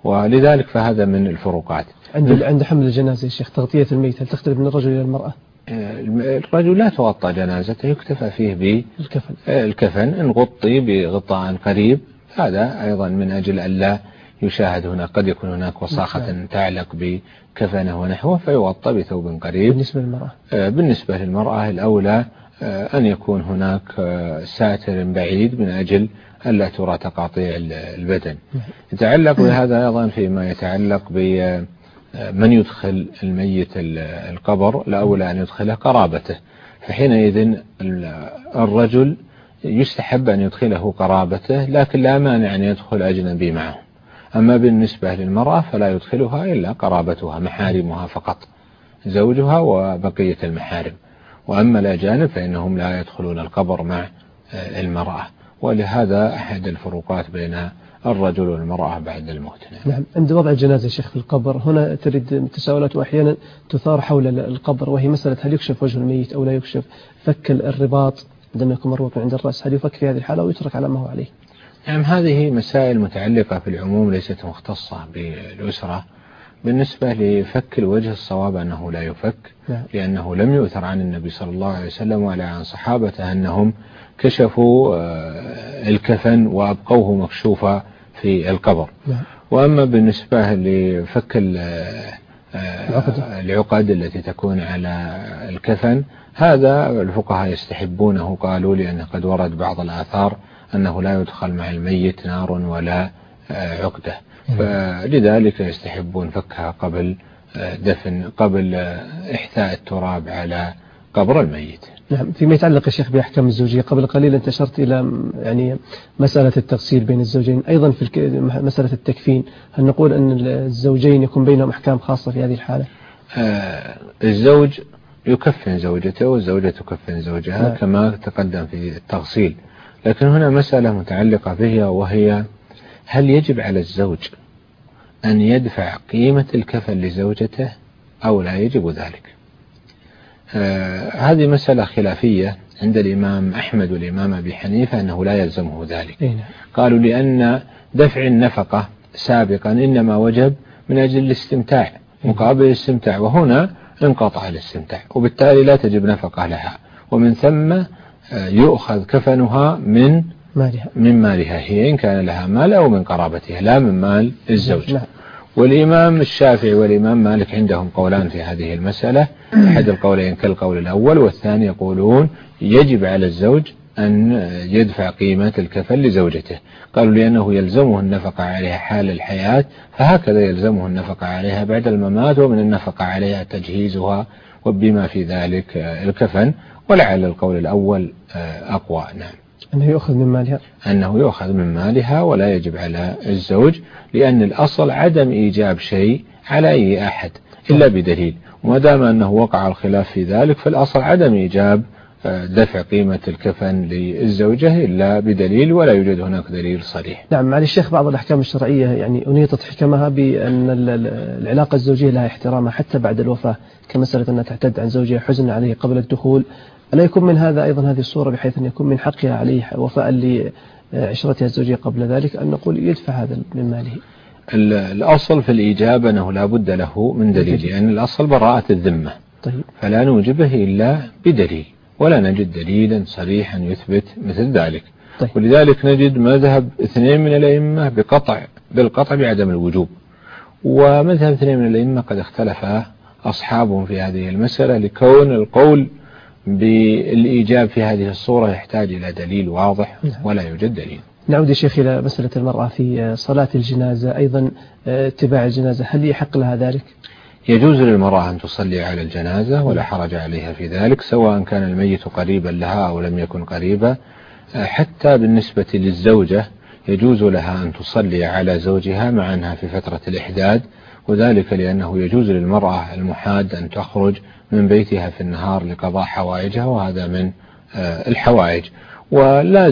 ولذلك فهذا من الفروقات. عند حمل الجنازة يا شيخ تغطية الميت هل تختلف من الرجل إلى المرأة؟ الرجل لا تغطى جنازته، يكتفى فيه بالكفن إن غطي بغطاء قريب، هذا أيضا من أجل ألا يشاهد هناك، قد يكون هناك وساخة تعلق بكفنه ونحوه فيغطى بثوب قريب. بالنسبة للمرأة الأولى أن يكون هناك ساتر بعيد من أجل ألا ترى تقاطيع البدن. يتعلق بهذا أيضا فيما يتعلق بمن يدخل الميت القبر، الأولى أن يدخله قرابته، فحينئذ الرجل يستحب أن يدخله قرابته، لكن لا مانع أن يدخل أجنبي معه. أما بالنسبة للمرأة فلا يدخلها إلا قرابتها محارمها فقط، زوجها وبقية المحارم، وأما الأجانب فإنهم لا يدخلون القبر مع المرأة. ولهذا أحد الفروقات بين الرجل والمرأة بعد الموت. نعم. عند وضع الجنازة شيخ في القبر هنا ترد تساؤلات وأحيانا تثار حول القبر، وهي مسألة هل يكشف وجه الميت أو لا يكشف، فك الرباط عندما يكون مربوط عند الرأس هل يفك في هذه الحالة ويترك على ما هو عليه؟ نعم، هذه مسائل متعلقة في العموم ليست مختصة بالأسرة. بالنسبة لفك الوجه الصواب أنه لا يفك، لأنه لم يؤثر عن النبي صلى الله عليه وسلم ولا عن صحابته أنهم كشفوا الكفن وأبقوه مكشوفا في القبر. وأما بالنسبة لفك العقد التي تكون على الكفن هذا الفقهاء يستحبونه، قالوا لأن قد ورد بعض الآثار أنه لا يدخل مع الميت نار ولا عقدة، فلذلك يستحبون فكها قبل دفن، قبل إحثاء التراب على قبر الميت. نعم. فيما يتعلق يا شيخ بأحكام الزوجية، قبل قليل انتشرت إلى يعني مسألة التغسيل بين الزوجين، أيضا في مسألة التكفين هل نقول أن الزوجين يكون بينهم أحكام خاصة في هذه الحالة؟ الزوج يكفن زوجته والزوجة تكفن زوجها كما تقدم في التغسيل، لكن هنا مسألة متعلقة بها، وهي هل يجب على الزوج أن يدفع قيمة الكفن لزوجته أو لا يجب ذلك؟ هذه مسألة خلافية عند الإمام أحمد والإمام أبي حنيفة أنه لا يلزمه ذلك. قالوا لأن دفع النفقة سابقا إنما وجب من أجل الاستمتاع، مقابل الاستمتاع، وهنا انقطع الاستمتاع وبالتالي لا تجب نفقة لها، ومن ثم يؤخذ كفنها من مالها هي إن كان لها مال أو من قرابتها، لا من مال الزوج. والإمام الشافعي والإمام مالك عندهم قولان في هذه المسألة، أحد القولين كالقول الأول، والثاني يقولون يجب على الزوج أن يدفع قيمة الكفن لزوجته. قالوا لأنه يلزمه النفقة عليها حال الحياة، فهكذا يلزمه النفقة عليها بعد الممات، ومن النفقة عليها تجهيزها وبما في ذلك الكفن، ولعل القول الأول أقوى. نعم، أنه يؤخذ من مالها، أنه يؤخذ من مالها ولا يجب على الزوج، لأن الأصل عدم إيجاب شيء على أي أحد إلا بدليل، وما دام أنه وقع الخلاف في ذلك فالأصل عدم إيجاب دفع قيمة الكفن للزوجة إلا بدليل، ولا يوجد هناك دليل صريح. نعم. معالي الشيخ، بعض الأحكام الشرعية يعني أنيطت حكمها بأن العلاقة الزوجية لها احترامها حتى بعد الوفاة، كمسألة أنها تعتد عن زوجها حزن عليه قبل الدخول، ألا يكون من هذا أيضا هذه الصورة بحيث أن يكون من حقها عليه وفاء لعشرتها الزوجية قبل ذلك أن نقول يدفع هذا من ماله؟ الأصل في الإجابة أنه لا بد له من دليل، يعني الأصل براءة الذمة. طيب. فلا نوجبه إلا بدليل، ولا نجد دليلا صريحا يثبت مثل ذلك. طيب. ولذلك نجد مذهب 2 من الأئمة بالقطع بعدم الوجوب، ومذهب 2 من الأئمة قد اختلف أصحابهم في هذه المسألة، لكون القول بالإيجاب في هذه الصورة يحتاج إلى دليل واضح ولا يوجد دليل. نعود يا شيخ إلى مسألة المرأة في صلاة الجنازة، أيضا اتباع الجنازة، هل يحق لها ذلك؟ يجوز للمرأة أن تصلي على الجنازة ولا حرج عليها في ذلك، سواء كان الميت قريبا لها أو لم يكن قريبا. حتى بالنسبة للزوجة يجوز لها أن تصلي على زوجها مع أنها في فترة الإحداد، وذلك لأنه يجوز للمرأة المحاد أن تخرج من بيتها في النهار لقضاء حوائجها، وهذا من الحوائج. ولا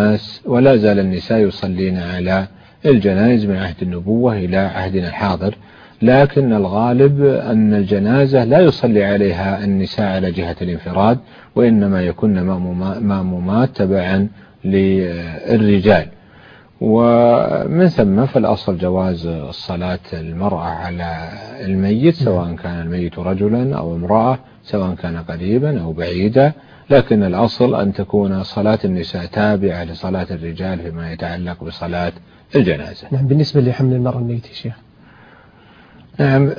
زال النساء يصلين على الجنائز من عهد النبوة إلى عهدنا الحاضر، لكن الغالب أن الجنازة لا يصلي عليها النساء على جهة الانفراد، وإنما يكون مأمومات تبعا للرجال. ومن ثم فالأصل جواز الصلاة المرأة على الميت سواء كان الميت رجلا أو امرأة، سواء كان قريبا أو بعيدا، لكن الأصل أن تكون صلاة النساء تابعة لصلاة الرجال فيما يتعلق بصلاة الجنازة. نعم. بالنسبة لحمل المرأة الميت يا شيخ؟ نعم،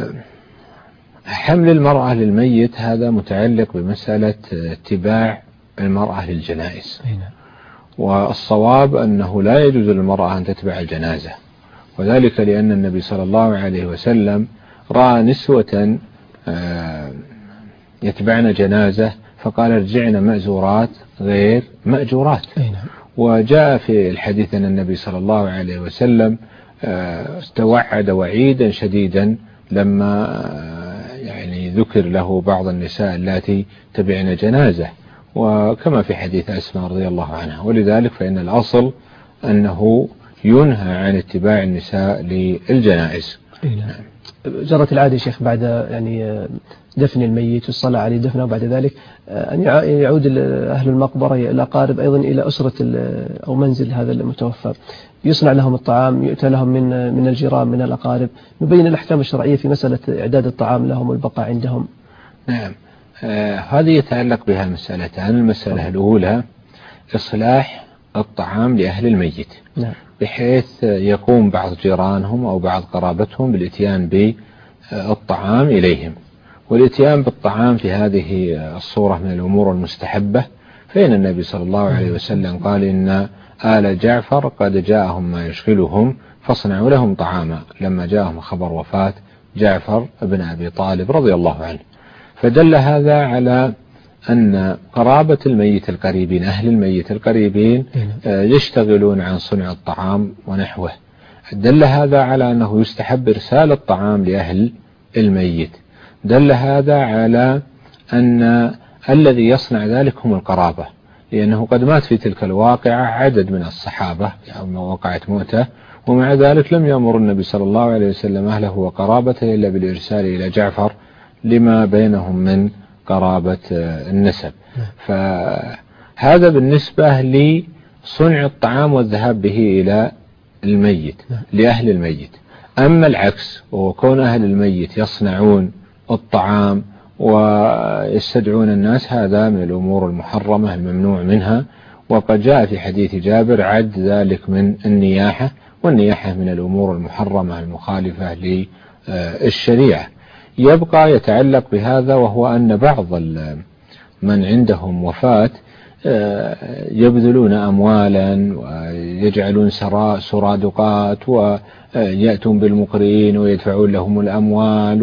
حمل المرأة للميت هذا متعلق بمسألة اتباع المرأة للجنائز. والصواب أنه لا يجوز للمرأة أن تتبع الجنازة، وذلك لأن النبي صلى الله عليه وسلم رأى نسوة يتبعن جنازة فقال ارجعن مأزورات غير مأجورات. وجاء في الحديث أن النبي صلى الله عليه وسلم توعد وعيدا شديدا لما يعني ذكر له بعض النساء التي تبعن جنازة، وكما في حديث أسماء رضي الله عنها. ولذلك فإن الأصل أنه ينهى عن اتباع النساء للجنائز. جرت العادة يا شيخ بعد يعني دفن الميت والصلاة عليه دفنه، وبعد ذلك أن يعود أهل المقبرة الأقارب أيضا إلى أسرة أو منزل هذا المتوفى، يصنع لهم الطعام، يؤتى لهم من الجيران من الأقارب. نبين الأحكام الشرعية في مسألة إعداد الطعام لهم والبقاء عندهم. نعم، هذه يتعلق بها مسألتان. المسألة الأولى إصلاح الطعام لأهل الميت. نعم. بحيث يقوم بعض جيرانهم أو بعض قرابتهم بالإتيان بالطعام إليهم. والإتيان بالطعام في هذه الصورة من الأمور المستحبة، فإن النبي صلى الله عليه وسلم قال إن آل جعفر قد جاءهم ما يشغلهم فاصنعوا لهم طعاما، لما جاءهم خبر وفاة جعفر بن أبي طالب رضي الله عنه. فدل هذا على أن قرابة الميت القريبين، أهل الميت القريبين، يشتغلون عن صنع الطعام ونحوه. دل هذا على أنه يستحب إرسال الطعام لأهل الميت. دل هذا على أن الذي يصنع ذلك هم القرابة، لأنه قد مات في تلك الواقعة عدد من الصحابة يوم وقعت موته، ومع ذلك لم يأمر النبي صلى الله عليه وسلم أهله وقرابته إلا بالإرسال إلى جعفر لما بينهم من قرابة النسب. فهذا بالنسبة لصنع الطعام والذهاب به إلى الميت لأهل الميت. أما العكس، وكون أهل الميت يصنعون الطعام ويستدعون الناس، هذا من الأمور المحرمة الممنوع منها. وقد جاء في حديث جابر عد ذلك من النياحة، والنياحة من الأمور المحرمة المخالفة للشريعة. يبقى يتعلق بهذا، وهو أن بعض من عندهم وفاة يبذلون أموالا ويجعلون سرادقات ويأتون بالمقرين ويدفعون لهم الأموال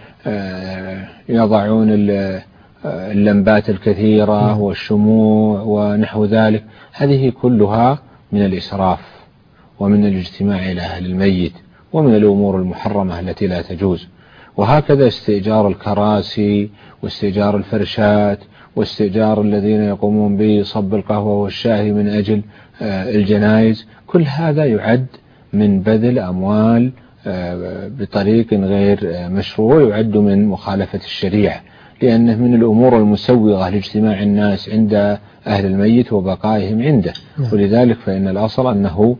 ويضعون اللمبات الكثيرة والشموع ونحو ذلك. هذه كلها من الإسراف ومن الاجتماع إلى أهل الميت ومن الأمور المحرمة التي لا تجوز. وهكذا استئجار الكراسي واستئجار الفرشات واستئجار الذين يقومون بصب القهوة والشاي من أجل الجنائز، كل هذا يعد من بذل أموال بطريق غير مشروع، يعد من مخالفة الشريعة، لأنه من الأمور المسوغة لاجتماع الناس عند أهل الميت وبقائهم عنده. ولذلك فإن الأصل أنه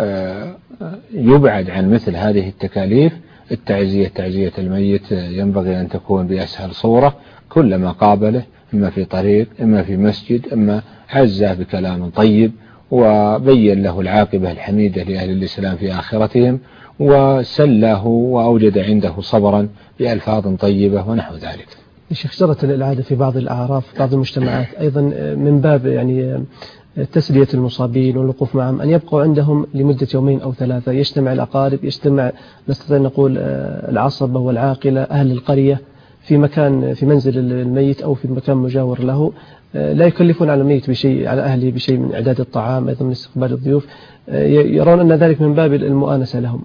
يبعد عن مثل هذه التكاليف. تعزية الميت ينبغي أن تكون بأسهل صورة، كلما قابله، إما في طريق، إما في مسجد، إما عزه بكلام طيب وبين له العاقبة الحميدة لأهل الإسلام في آخرتهم، وسله وأوجد عنده صبرا بألفاظ طيبة ونحو ذلك. الشيخ، جرت العادة في بعض الأعراف بعض المجتمعات أيضا من باب يعني تسلية المصابين والوقوف معهم أن يبقوا عندهم لمدة يومين أو ثلاثة، يجتمع الأقارب، يجتمع نستطيع نقول العصبة والعاقلة أهل القرية في مكان، في منزل الميت أو في مكان مجاور له، لا يكلفون على الميت بشيء، على أهله بشيء من إعداد الطعام أيضا من استقبال الضيوف، يرون أن ذلك من باب المؤانسة لهم.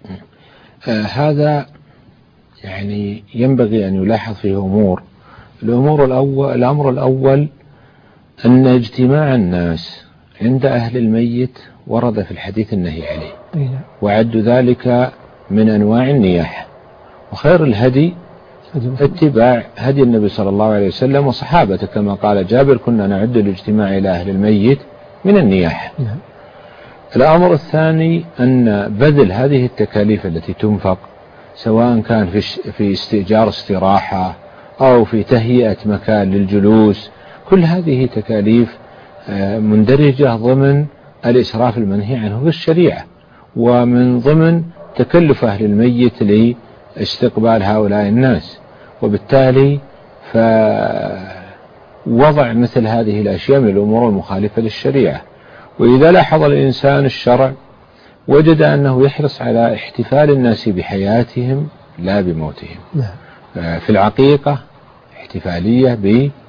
هذا يعني ينبغي أن يلاحظ فيه أمور. الأمر الأول أن اجتماع الناس عند أهل الميت ورد في الحديث النهي عليه، وعد ذلك من أنواع النياحة. وخير الهدي اتباع هدي النبي صلى الله عليه وسلم وصحابته، كما قال جابر: كنا نعد الاجتماع إلى أهل الميت من النياحة. الأمر الثاني أن بذل هذه التكاليف التي تنفق سواء كان في استئجار استراحة أو في تهيئة مكان للجلوس، كل هذه تكاليف مندرجة ضمن الإسراف المنهي عنه في الشريعة، ومن ضمن تكلف أهل الميت لاستقبال هؤلاء الناس. وبالتالي فوضع مثل هذه الأشياء من الأمور المخالفة للشريعة. وإذا لاحظ الإنسان الشرع وجد أنه يحرص على احتفال الناس بحياتهم لا بموتهم. في العقيقة احتفالية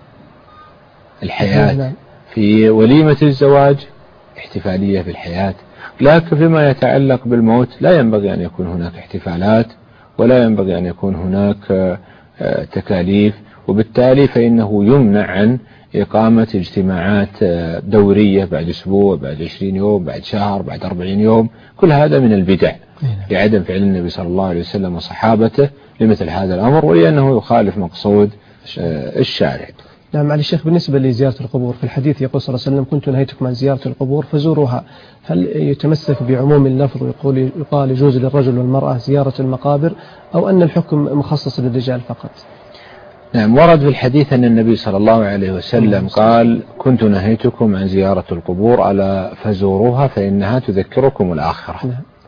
بالحياة، في وليمة الزواج احتفالية بالحياة، لكن فيما يتعلق بالموت لا ينبغي أن يكون هناك احتفالات ولا ينبغي أن يكون هناك تكاليف. وبالتالي فإنه يمنع عن إقامة اجتماعات دورية بعد أسبوع، بعد 20 يوم، بعد شهر، بعد 40 يوم. كل هذا من البدع لعدم فعل النبي صلى الله عليه وسلم وصحابته لمثل هذا الأمر، ولأنه يخالف مقصود الشارع. نعم. معالي الشيخ، بالنسبة لزيارة القبور في الحديث يقول صلى الله عليه وسلم: كنت نهيتكم عن زيارة القبور فزوروها. هل يتمسك بعموم اللفظ ويقال يجوز للرجل والمرأة زيارة المقابر، أو أن الحكم مخصص للرجال فقط؟ نعم، ورد في الحديث أن النبي صلى الله عليه وسلم قال: كنت نهيتكم عن زيارة القبور ألا فزوروها فإنها تذكركم الآخرة.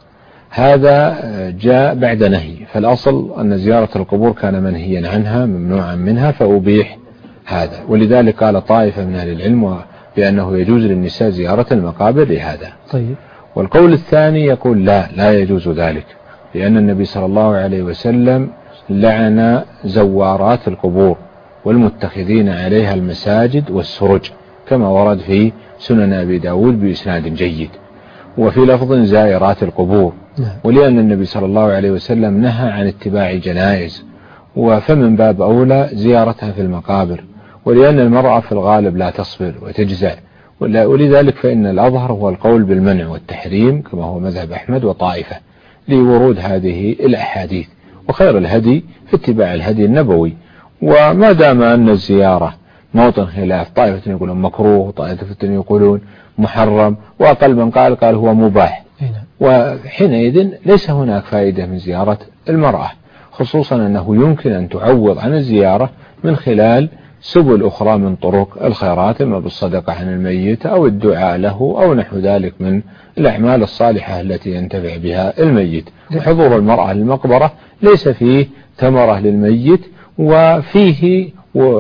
هذا جاء بعد نهي، فالأصل أن زيارة القبور كان منهيا عنها ممنوعا منها فأبيح هذا، ولذلك قال طائفة من أهل العلم بأنه يجوز للنساء زيارة المقابر لهذا. طيب. والقول الثاني يقول لا يجوز ذلك، لأن النبي صلى الله عليه وسلم لعن زوارات القبور والمتخذين عليها المساجد والسرج، كما ورد في سنن أبي داود بإسناد جيد، وفي لفظ زائرات القبور. ولأن النبي صلى الله عليه وسلم نهى عن اتباع جنائز، فمن باب أولى زيارتها في المقابر، ولأن المرأة في الغالب لا تصبر وتجزع، ولذلك فإن الأظهر هو القول بالمنع والتحريم كما هو مذهب أحمد وطائفة لورود هذه الأحاديث. وخير الهدي في اتباع الهدي النبوي. وما دام أن الزيارة موطن خلاف، طائفة يقولون مكروه وطائفة يقولون محرم، وأقل من قال هو مباح، وحينئذ ليس هناك فائدة من زيارة المرأة، خصوصا أنه يمكن أن تعوض عن الزيارة من خلال سبل أخرى من طرق الخيرات، إما بالصدقة عن الميت أو الدعاء له أو نحو ذلك من الأعمال الصالحة التي ينتفع بها الميت. وحضور المرأة للمقبرة ليس فيه ثمرة للميت، وفيه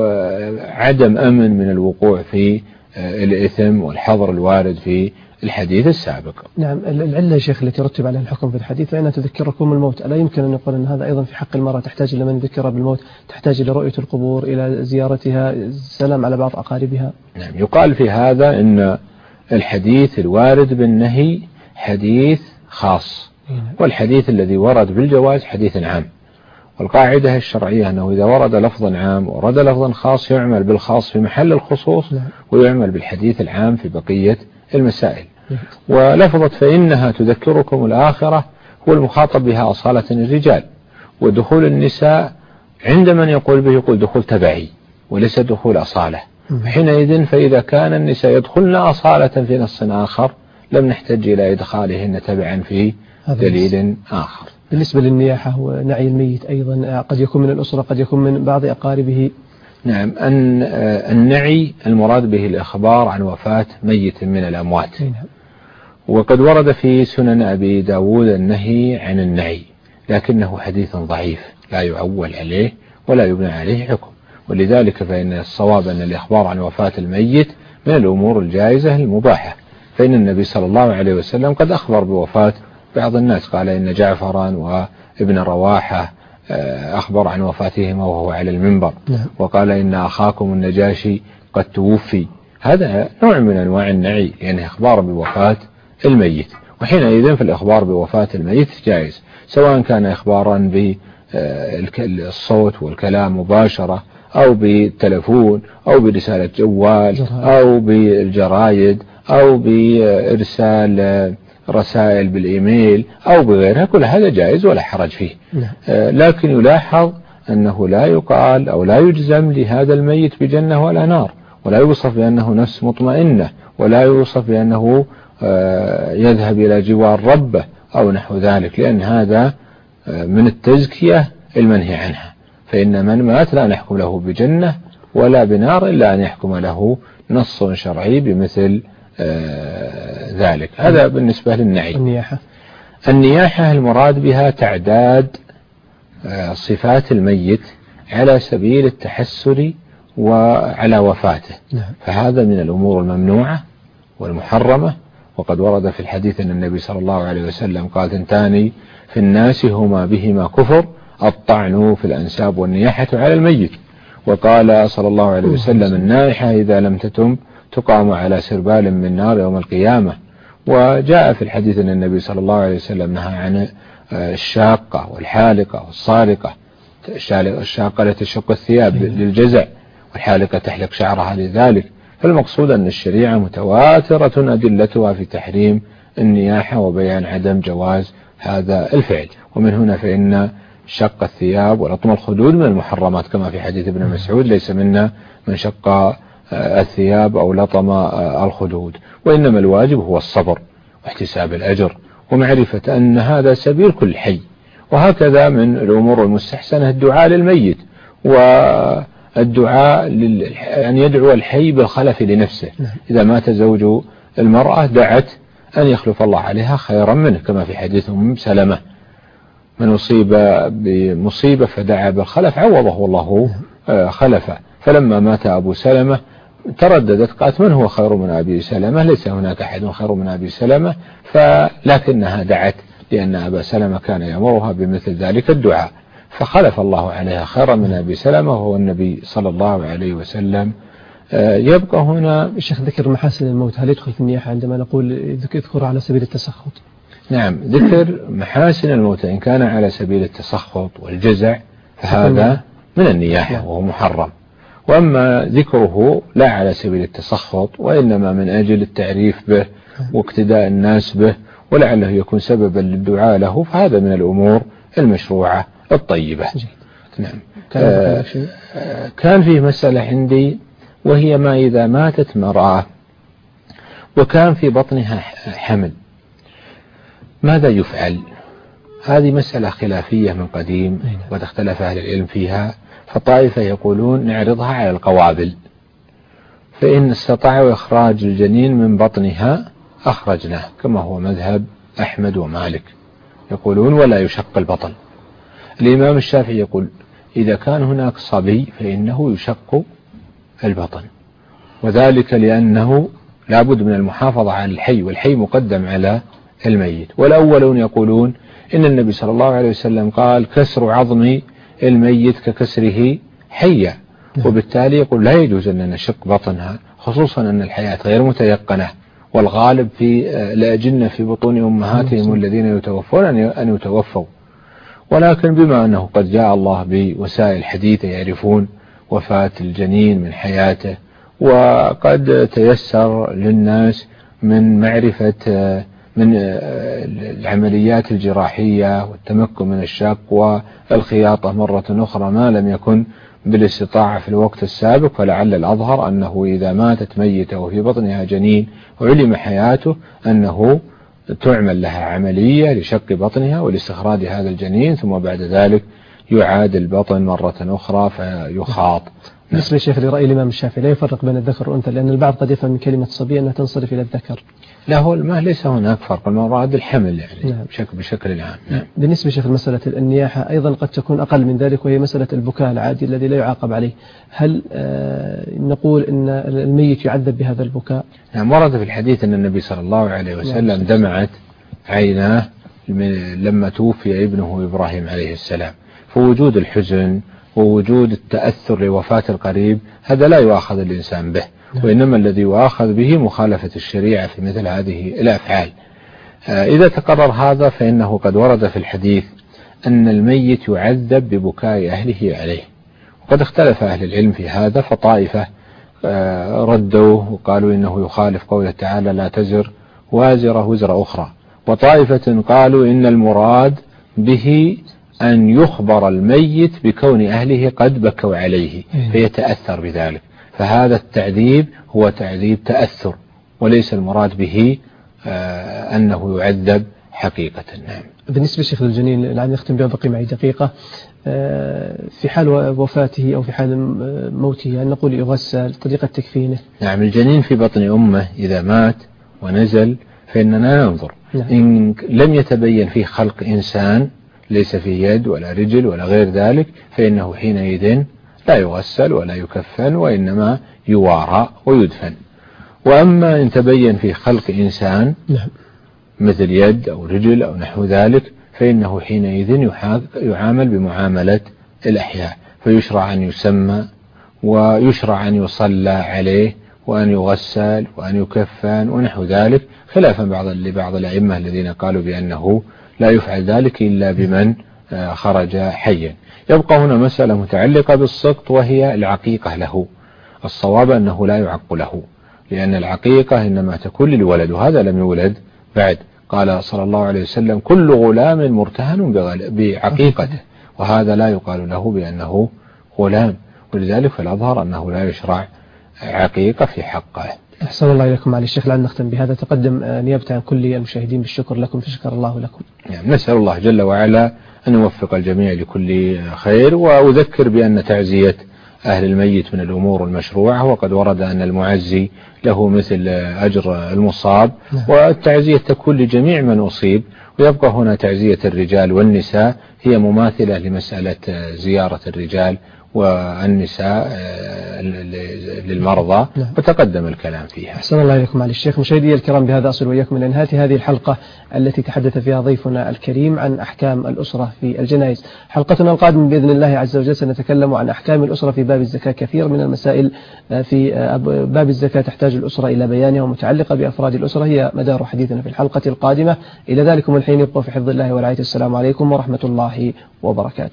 عدم أمن من الوقوع في الإثم والحظر الوارد في الحديث السابق. نعم. العلة يا شيخ التي رتب عليها الحكم في الحديث فإنها تذكركم الموت، ألا يمكن أن نقول أن هذا أيضا في حق المرأة تحتاج إلى من يذكرها بالموت، تحتاج إلى رؤية القبور، إلى زيارتها، السلام على بعض أقاربها؟ نعم. يقال في هذا أن الحديث الوارد بالنهي حديث خاص، والحديث الذي ورد بالجواز حديث عام. والقاعدة الشرعية أنه إذا ورد لفظا عام ورد لفظا خاص يعمل بالخاص في محل الخصوص، ويعمل بالحديث العام في بقية المسائل. ولفظة فإنها تذكركم الآخرة هو المخاطب بها أصالة الرجال، ودخول النساء عند من يقول به يقول دخول تبعي وليس دخول أصالة. حينئذ فإذا كان النساء يدخلن أصالة في نص آخر لم نحتاج إلى إدخالهن تبعا في دليل آخر. بالنسبة للنياحة ونعي الميت أيضا قد يكون من الأسرة قد يكون من بعض أقاربه. نعم. أن النعي المراد به الإخبار عن وفاة ميت من الأموات. وقد ورد في سنن أبي داود النهي عن النعي، لكنه حديث ضعيف لا يعول عليه ولا يبنى عليه حكم، ولذلك فإن الصواب أن الإخبار عن وفاة الميت من الأمور الجائزة المباحة، فإن النبي صلى الله عليه وسلم قد أخبر بوفاة بعض الناس، قال إن جعفرا وابن رواحة أخبر عن وفاتهما وهو على المنبر، وقال إن أخاكم النجاشي قد توفي. هذا نوع من أنواع النعي، يعني إخبار بوفاة الميت، وحينئذ في الإخبار بوفاة الميت جائز، سواء كان إخبارا بالصوت والكلام مباشرة أو بالتلفون أو برسالة جوال أو بالجرايد أو بإرسال رسائل بالإيميل أو بغيرها، كل هذا جائز ولا حرج فيه. لكن يلاحظ أنه لا يقال أو لا يجزم لهذا الميت بجنة ولا نار، ولا يوصف بأنه نفس مطمئنة، ولا يوصف بأنه يذهب إلى جوار ربه أو نحو ذلك، لأن هذا من التزكية المنهي عنها. فإن من مات لا نحكم له بجنة ولا بنار إلا أن يحكم له نص شرعي بمثل ذلك. هذا بالنسبة للنعي. النياحة المراد بها تعداد صفات الميت على سبيل التحسر وعلى وفاته، فهذا من الأمور الممنوعة والمحرمة. وقد ورد في الحديث أن النبي صلى الله عليه وسلم قال: ثنتان في الناس هما بهما كفر، الطعن في الأنساب والنياحة على الميت. وقال صلى الله عليه وسلم: النائحة إذا لم تتم تقام على سربال من نار يوم القيامة. وجاء في الحديث أن النبي صلى الله عليه وسلم نهى عن الشاقة والحالقة والصالقة. الشاقة التي تشق الثياب للجزع، والحالقة تحلق شعرها لذلك. فالمقصود أن الشريعة متواترة أدلتها في تحريم النياحة وبيان عدم جواز هذا الفعل. ومن هنا فإن شق الثياب ولطم الخدود من المحرمات، كما في حديث ابن مسعود: ليس منا من شق الثياب أو لطم الخدود. وإنما الواجب هو الصبر واحتساب الأجر ومعرفة أن هذا سبيل كل حي. وهكذا من الأمور المستحسنة الدعاء للميت، والدعاء أن يدعو الحي بالخلف لنفسه. إذا مات زوج المرأة دعت أن يخلف الله عليها خيرا منه، كما في حديث أم سلمة: من أصيب بمصيبة فدعا بالخلف عوضه الله خلفه. فلما مات أبو سلمة ترددت، قالت: من هو خير من أبي سلمة؟ ليس هناك أحد خير من أبي سلمة. لكنها دعت لأن أبا سلمة كان يأمرها بمثل ذلك الدعاء، فخلف الله عليها خيرا من أبي سلمة وهو النبي صلى الله عليه وسلم. يبقى هنا الشيخ ذكر محاسن الموت، هل يدخل في النياحة عندما نقول يذكر على سبيل التسخط؟ نعم، ذكر محاسن الموت إن كان على سبيل التسخط والجزع فهذا من النياحة وهو محرم. وأما ذكره لا على سبيل التسخط وإنما من أجل التعريف به واقتداء الناس به ولعله يكون سببا للدعاء له، فهذا من الأمور المشروعة الطيبة. نعم. كان فيه مسألة عندي، وهي ما إذا ماتت مرأة وكان في بطنها حمل ماذا يفعل؟ هذه مسألة خلافية من قديم وقد اختلف أهل العلم فيها. فطائفة يقولون نعرضها على القوابل، فإن استطاعوا إخراج الجنين من بطنها أخرجناه، كما هو مذهب أحمد ومالك يقولون ولا يشق البطن. الإمام الشافعي يقول إذا كان هناك صبي فإنه يشق البطن، وذلك لأنه لابد من المحافظة على الحي، والحي مقدم على الميت. والأولون يقولون إن النبي صلى الله عليه وسلم قال كسر عظم الميت ككسره حيا، وبالتالي يقول لا يجوز أن نشق بطنها، خصوصا أن الحياة غير متيقنة، والغالب في الأجنة في بطون أمهاتهم الذين يتوفون أن يتوفوا. ولكن بما أنه قد جاء الله بوسائل حديثة يعرفون وفاة الجنين من حياته، وقد تيسر للناس من معرفة من العمليات الجراحية والتمكن من الشق والخياطة مرة أخرى ما لم يكن بالاستطاعة في الوقت السابق، فلعل الأظهر أنه إذا ماتت ميتة وفي بطنها جنين وعلم حياته أنه تعمل لها عملية لشق بطنها ولاستخراج هذا الجنين، ثم بعد ذلك يعاد البطن مرة أخرى فيخاط. بالنسبة للشيخ لرأي الإمام الشافعي لا يفرق بين الذكر والأنثى، لأن البعض قد يفهم من كلمة صبي أنها تنصرف إلى الذكر. لا، هو ما ليس هناك فرق، المراد الحمل يعني. نعم. بشكل عام. نعم. بالنسبة لشيخ مسألة النياحة أيضا قد تكون أقل من ذلك، وهي مسألة البكاء العادي الذي لا يعاقب عليه. هل نقول أن الميت يعذب بهذا البكاء؟ نعم، ورد في الحديث أن النبي صلى الله عليه وسلم دمعت عيناه لما توفي ابنه إبراهيم عليه السلام. فوجود الحزن ووجود التأثر لوفاة القريب هذا لا يؤاخذ الإنسان به، وإنما الذي يؤاخذ به مخالفة الشريعة في مثل هذه الأفعال. إذا تقرر هذا فإنه قد ورد في الحديث أن الميت يعذب ببكاء أهله عليه، وقد اختلف أهل العلم في هذا، فطائفة ردوا وقالوا إنه يخالف قوله تعالى لا تزر وازرة وزر أخرى، وطائفة قالوا إن المراد به أن يخبر الميت بكون أهله قد بكوا عليه فيتأثر بذلك، فهذا التعذيب هو تعذيب تأثر وليس المراد به أنه يعذب حقيقة. نعم. بالنسبة لشيخ الجنين الآن نختم بها، بقي معي دقيقة، في حال وفاته أو في حال موته هل نقول يغسل؟ طريقة تكفينه؟ نعم، الجنين في بطن أمه إذا مات ونزل فإننا ننظر. نعم. إن لم يتبين فيه خلق إنسان، ليس فيه يد ولا رجل ولا غير ذلك، فإنه حينئذ لا يغسل ولا يكفن، وإنما يوارى ويدفن. وأما إن تبين فيه خلق إنسان، نعم، مثل يد أو رجل أو نحو ذلك، فإنه حينئذ يعامل بمعاملة الأحياء، فيشرع أن يسمى ويشرع أن يصلى عليه وأن يغسل وأن يكفن ونحو ذلك، خلافا لبعض الأئمة الذين قالوا بأنه لا يفعل ذلك إلا بمن خرج حيا. يبقى هنا مسألة متعلقة بالسقط وهي العقيقة له. الصواب أنه لا يعق له، لأن العقيقة إنما تكون للولد، وهذا لم يولد بعد. قال صلى الله عليه وسلم: كل غلام مرتهن بعقيقته، وهذا لا يقال له بأنه غلام، ولذلك فالأظهر أنه لا يشرع عقيقة في حقه. أحسن الله إليكم. على الشيخ الآن نختم بهذا. تقدم نيابة عن كل المشاهدين بالشكر لكم، فشكر الله لكم. يعني نسأل الله جل وعلا أن يوفق الجميع لكل خير. وأذكر بأن تعزية أهل الميت من الأمور المشروعة، وقد ورد أن المعزي له مثل أجر المصاب، والتعزية تكون لجميع من أصيب. ويبقى هنا تعزية الرجال والنساء هي مماثلة لمسألة زيارة الرجال والنساء للمرضى، وتقدم الكلام فيها. أحسن الله إليكم على الشيخ. مشاهدي الكرام، بهذا أصل وإياكم إلى نهاية هذه الحلقة التي تحدث فيها ضيفنا الكريم عن أحكام الأسرة في الجنائز. حلقتنا القادمة بإذن الله عز وجل سنتكلم عن أحكام الأسرة في باب الزكاة. كثير من المسائل في باب الزكاة تحتاج الأسرة إلى بيانها ومتعلقة بأفراد الأسرة، هي مدار حديثنا في الحلقة القادمة. إلى ذلكم الحين يبقوا في حفظ الله ورعايته. السلام عليكم ورحمة الله وبركاته.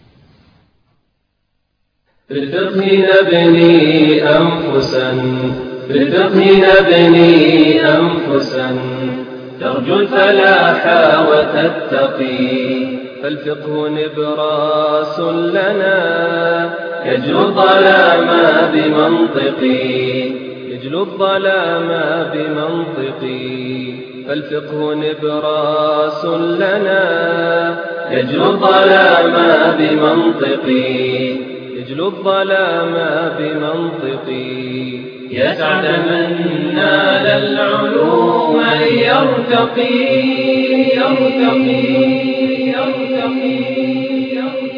بالفقه نبني أنفسا، بالفقه نبني أنفسا، ترجو الفلاح وتتقي، فالفقه نبراس لنا، يجلو الظلام بمنطقي، يجلو الظلام بمنطقي، فالفقه نبراس لنا، يجلو الظلام بمنطقي، يجلو الظلام بمنطقي. يسعد من نال العلوم يرتقي، يرتقي، يرتقي، يرتقي.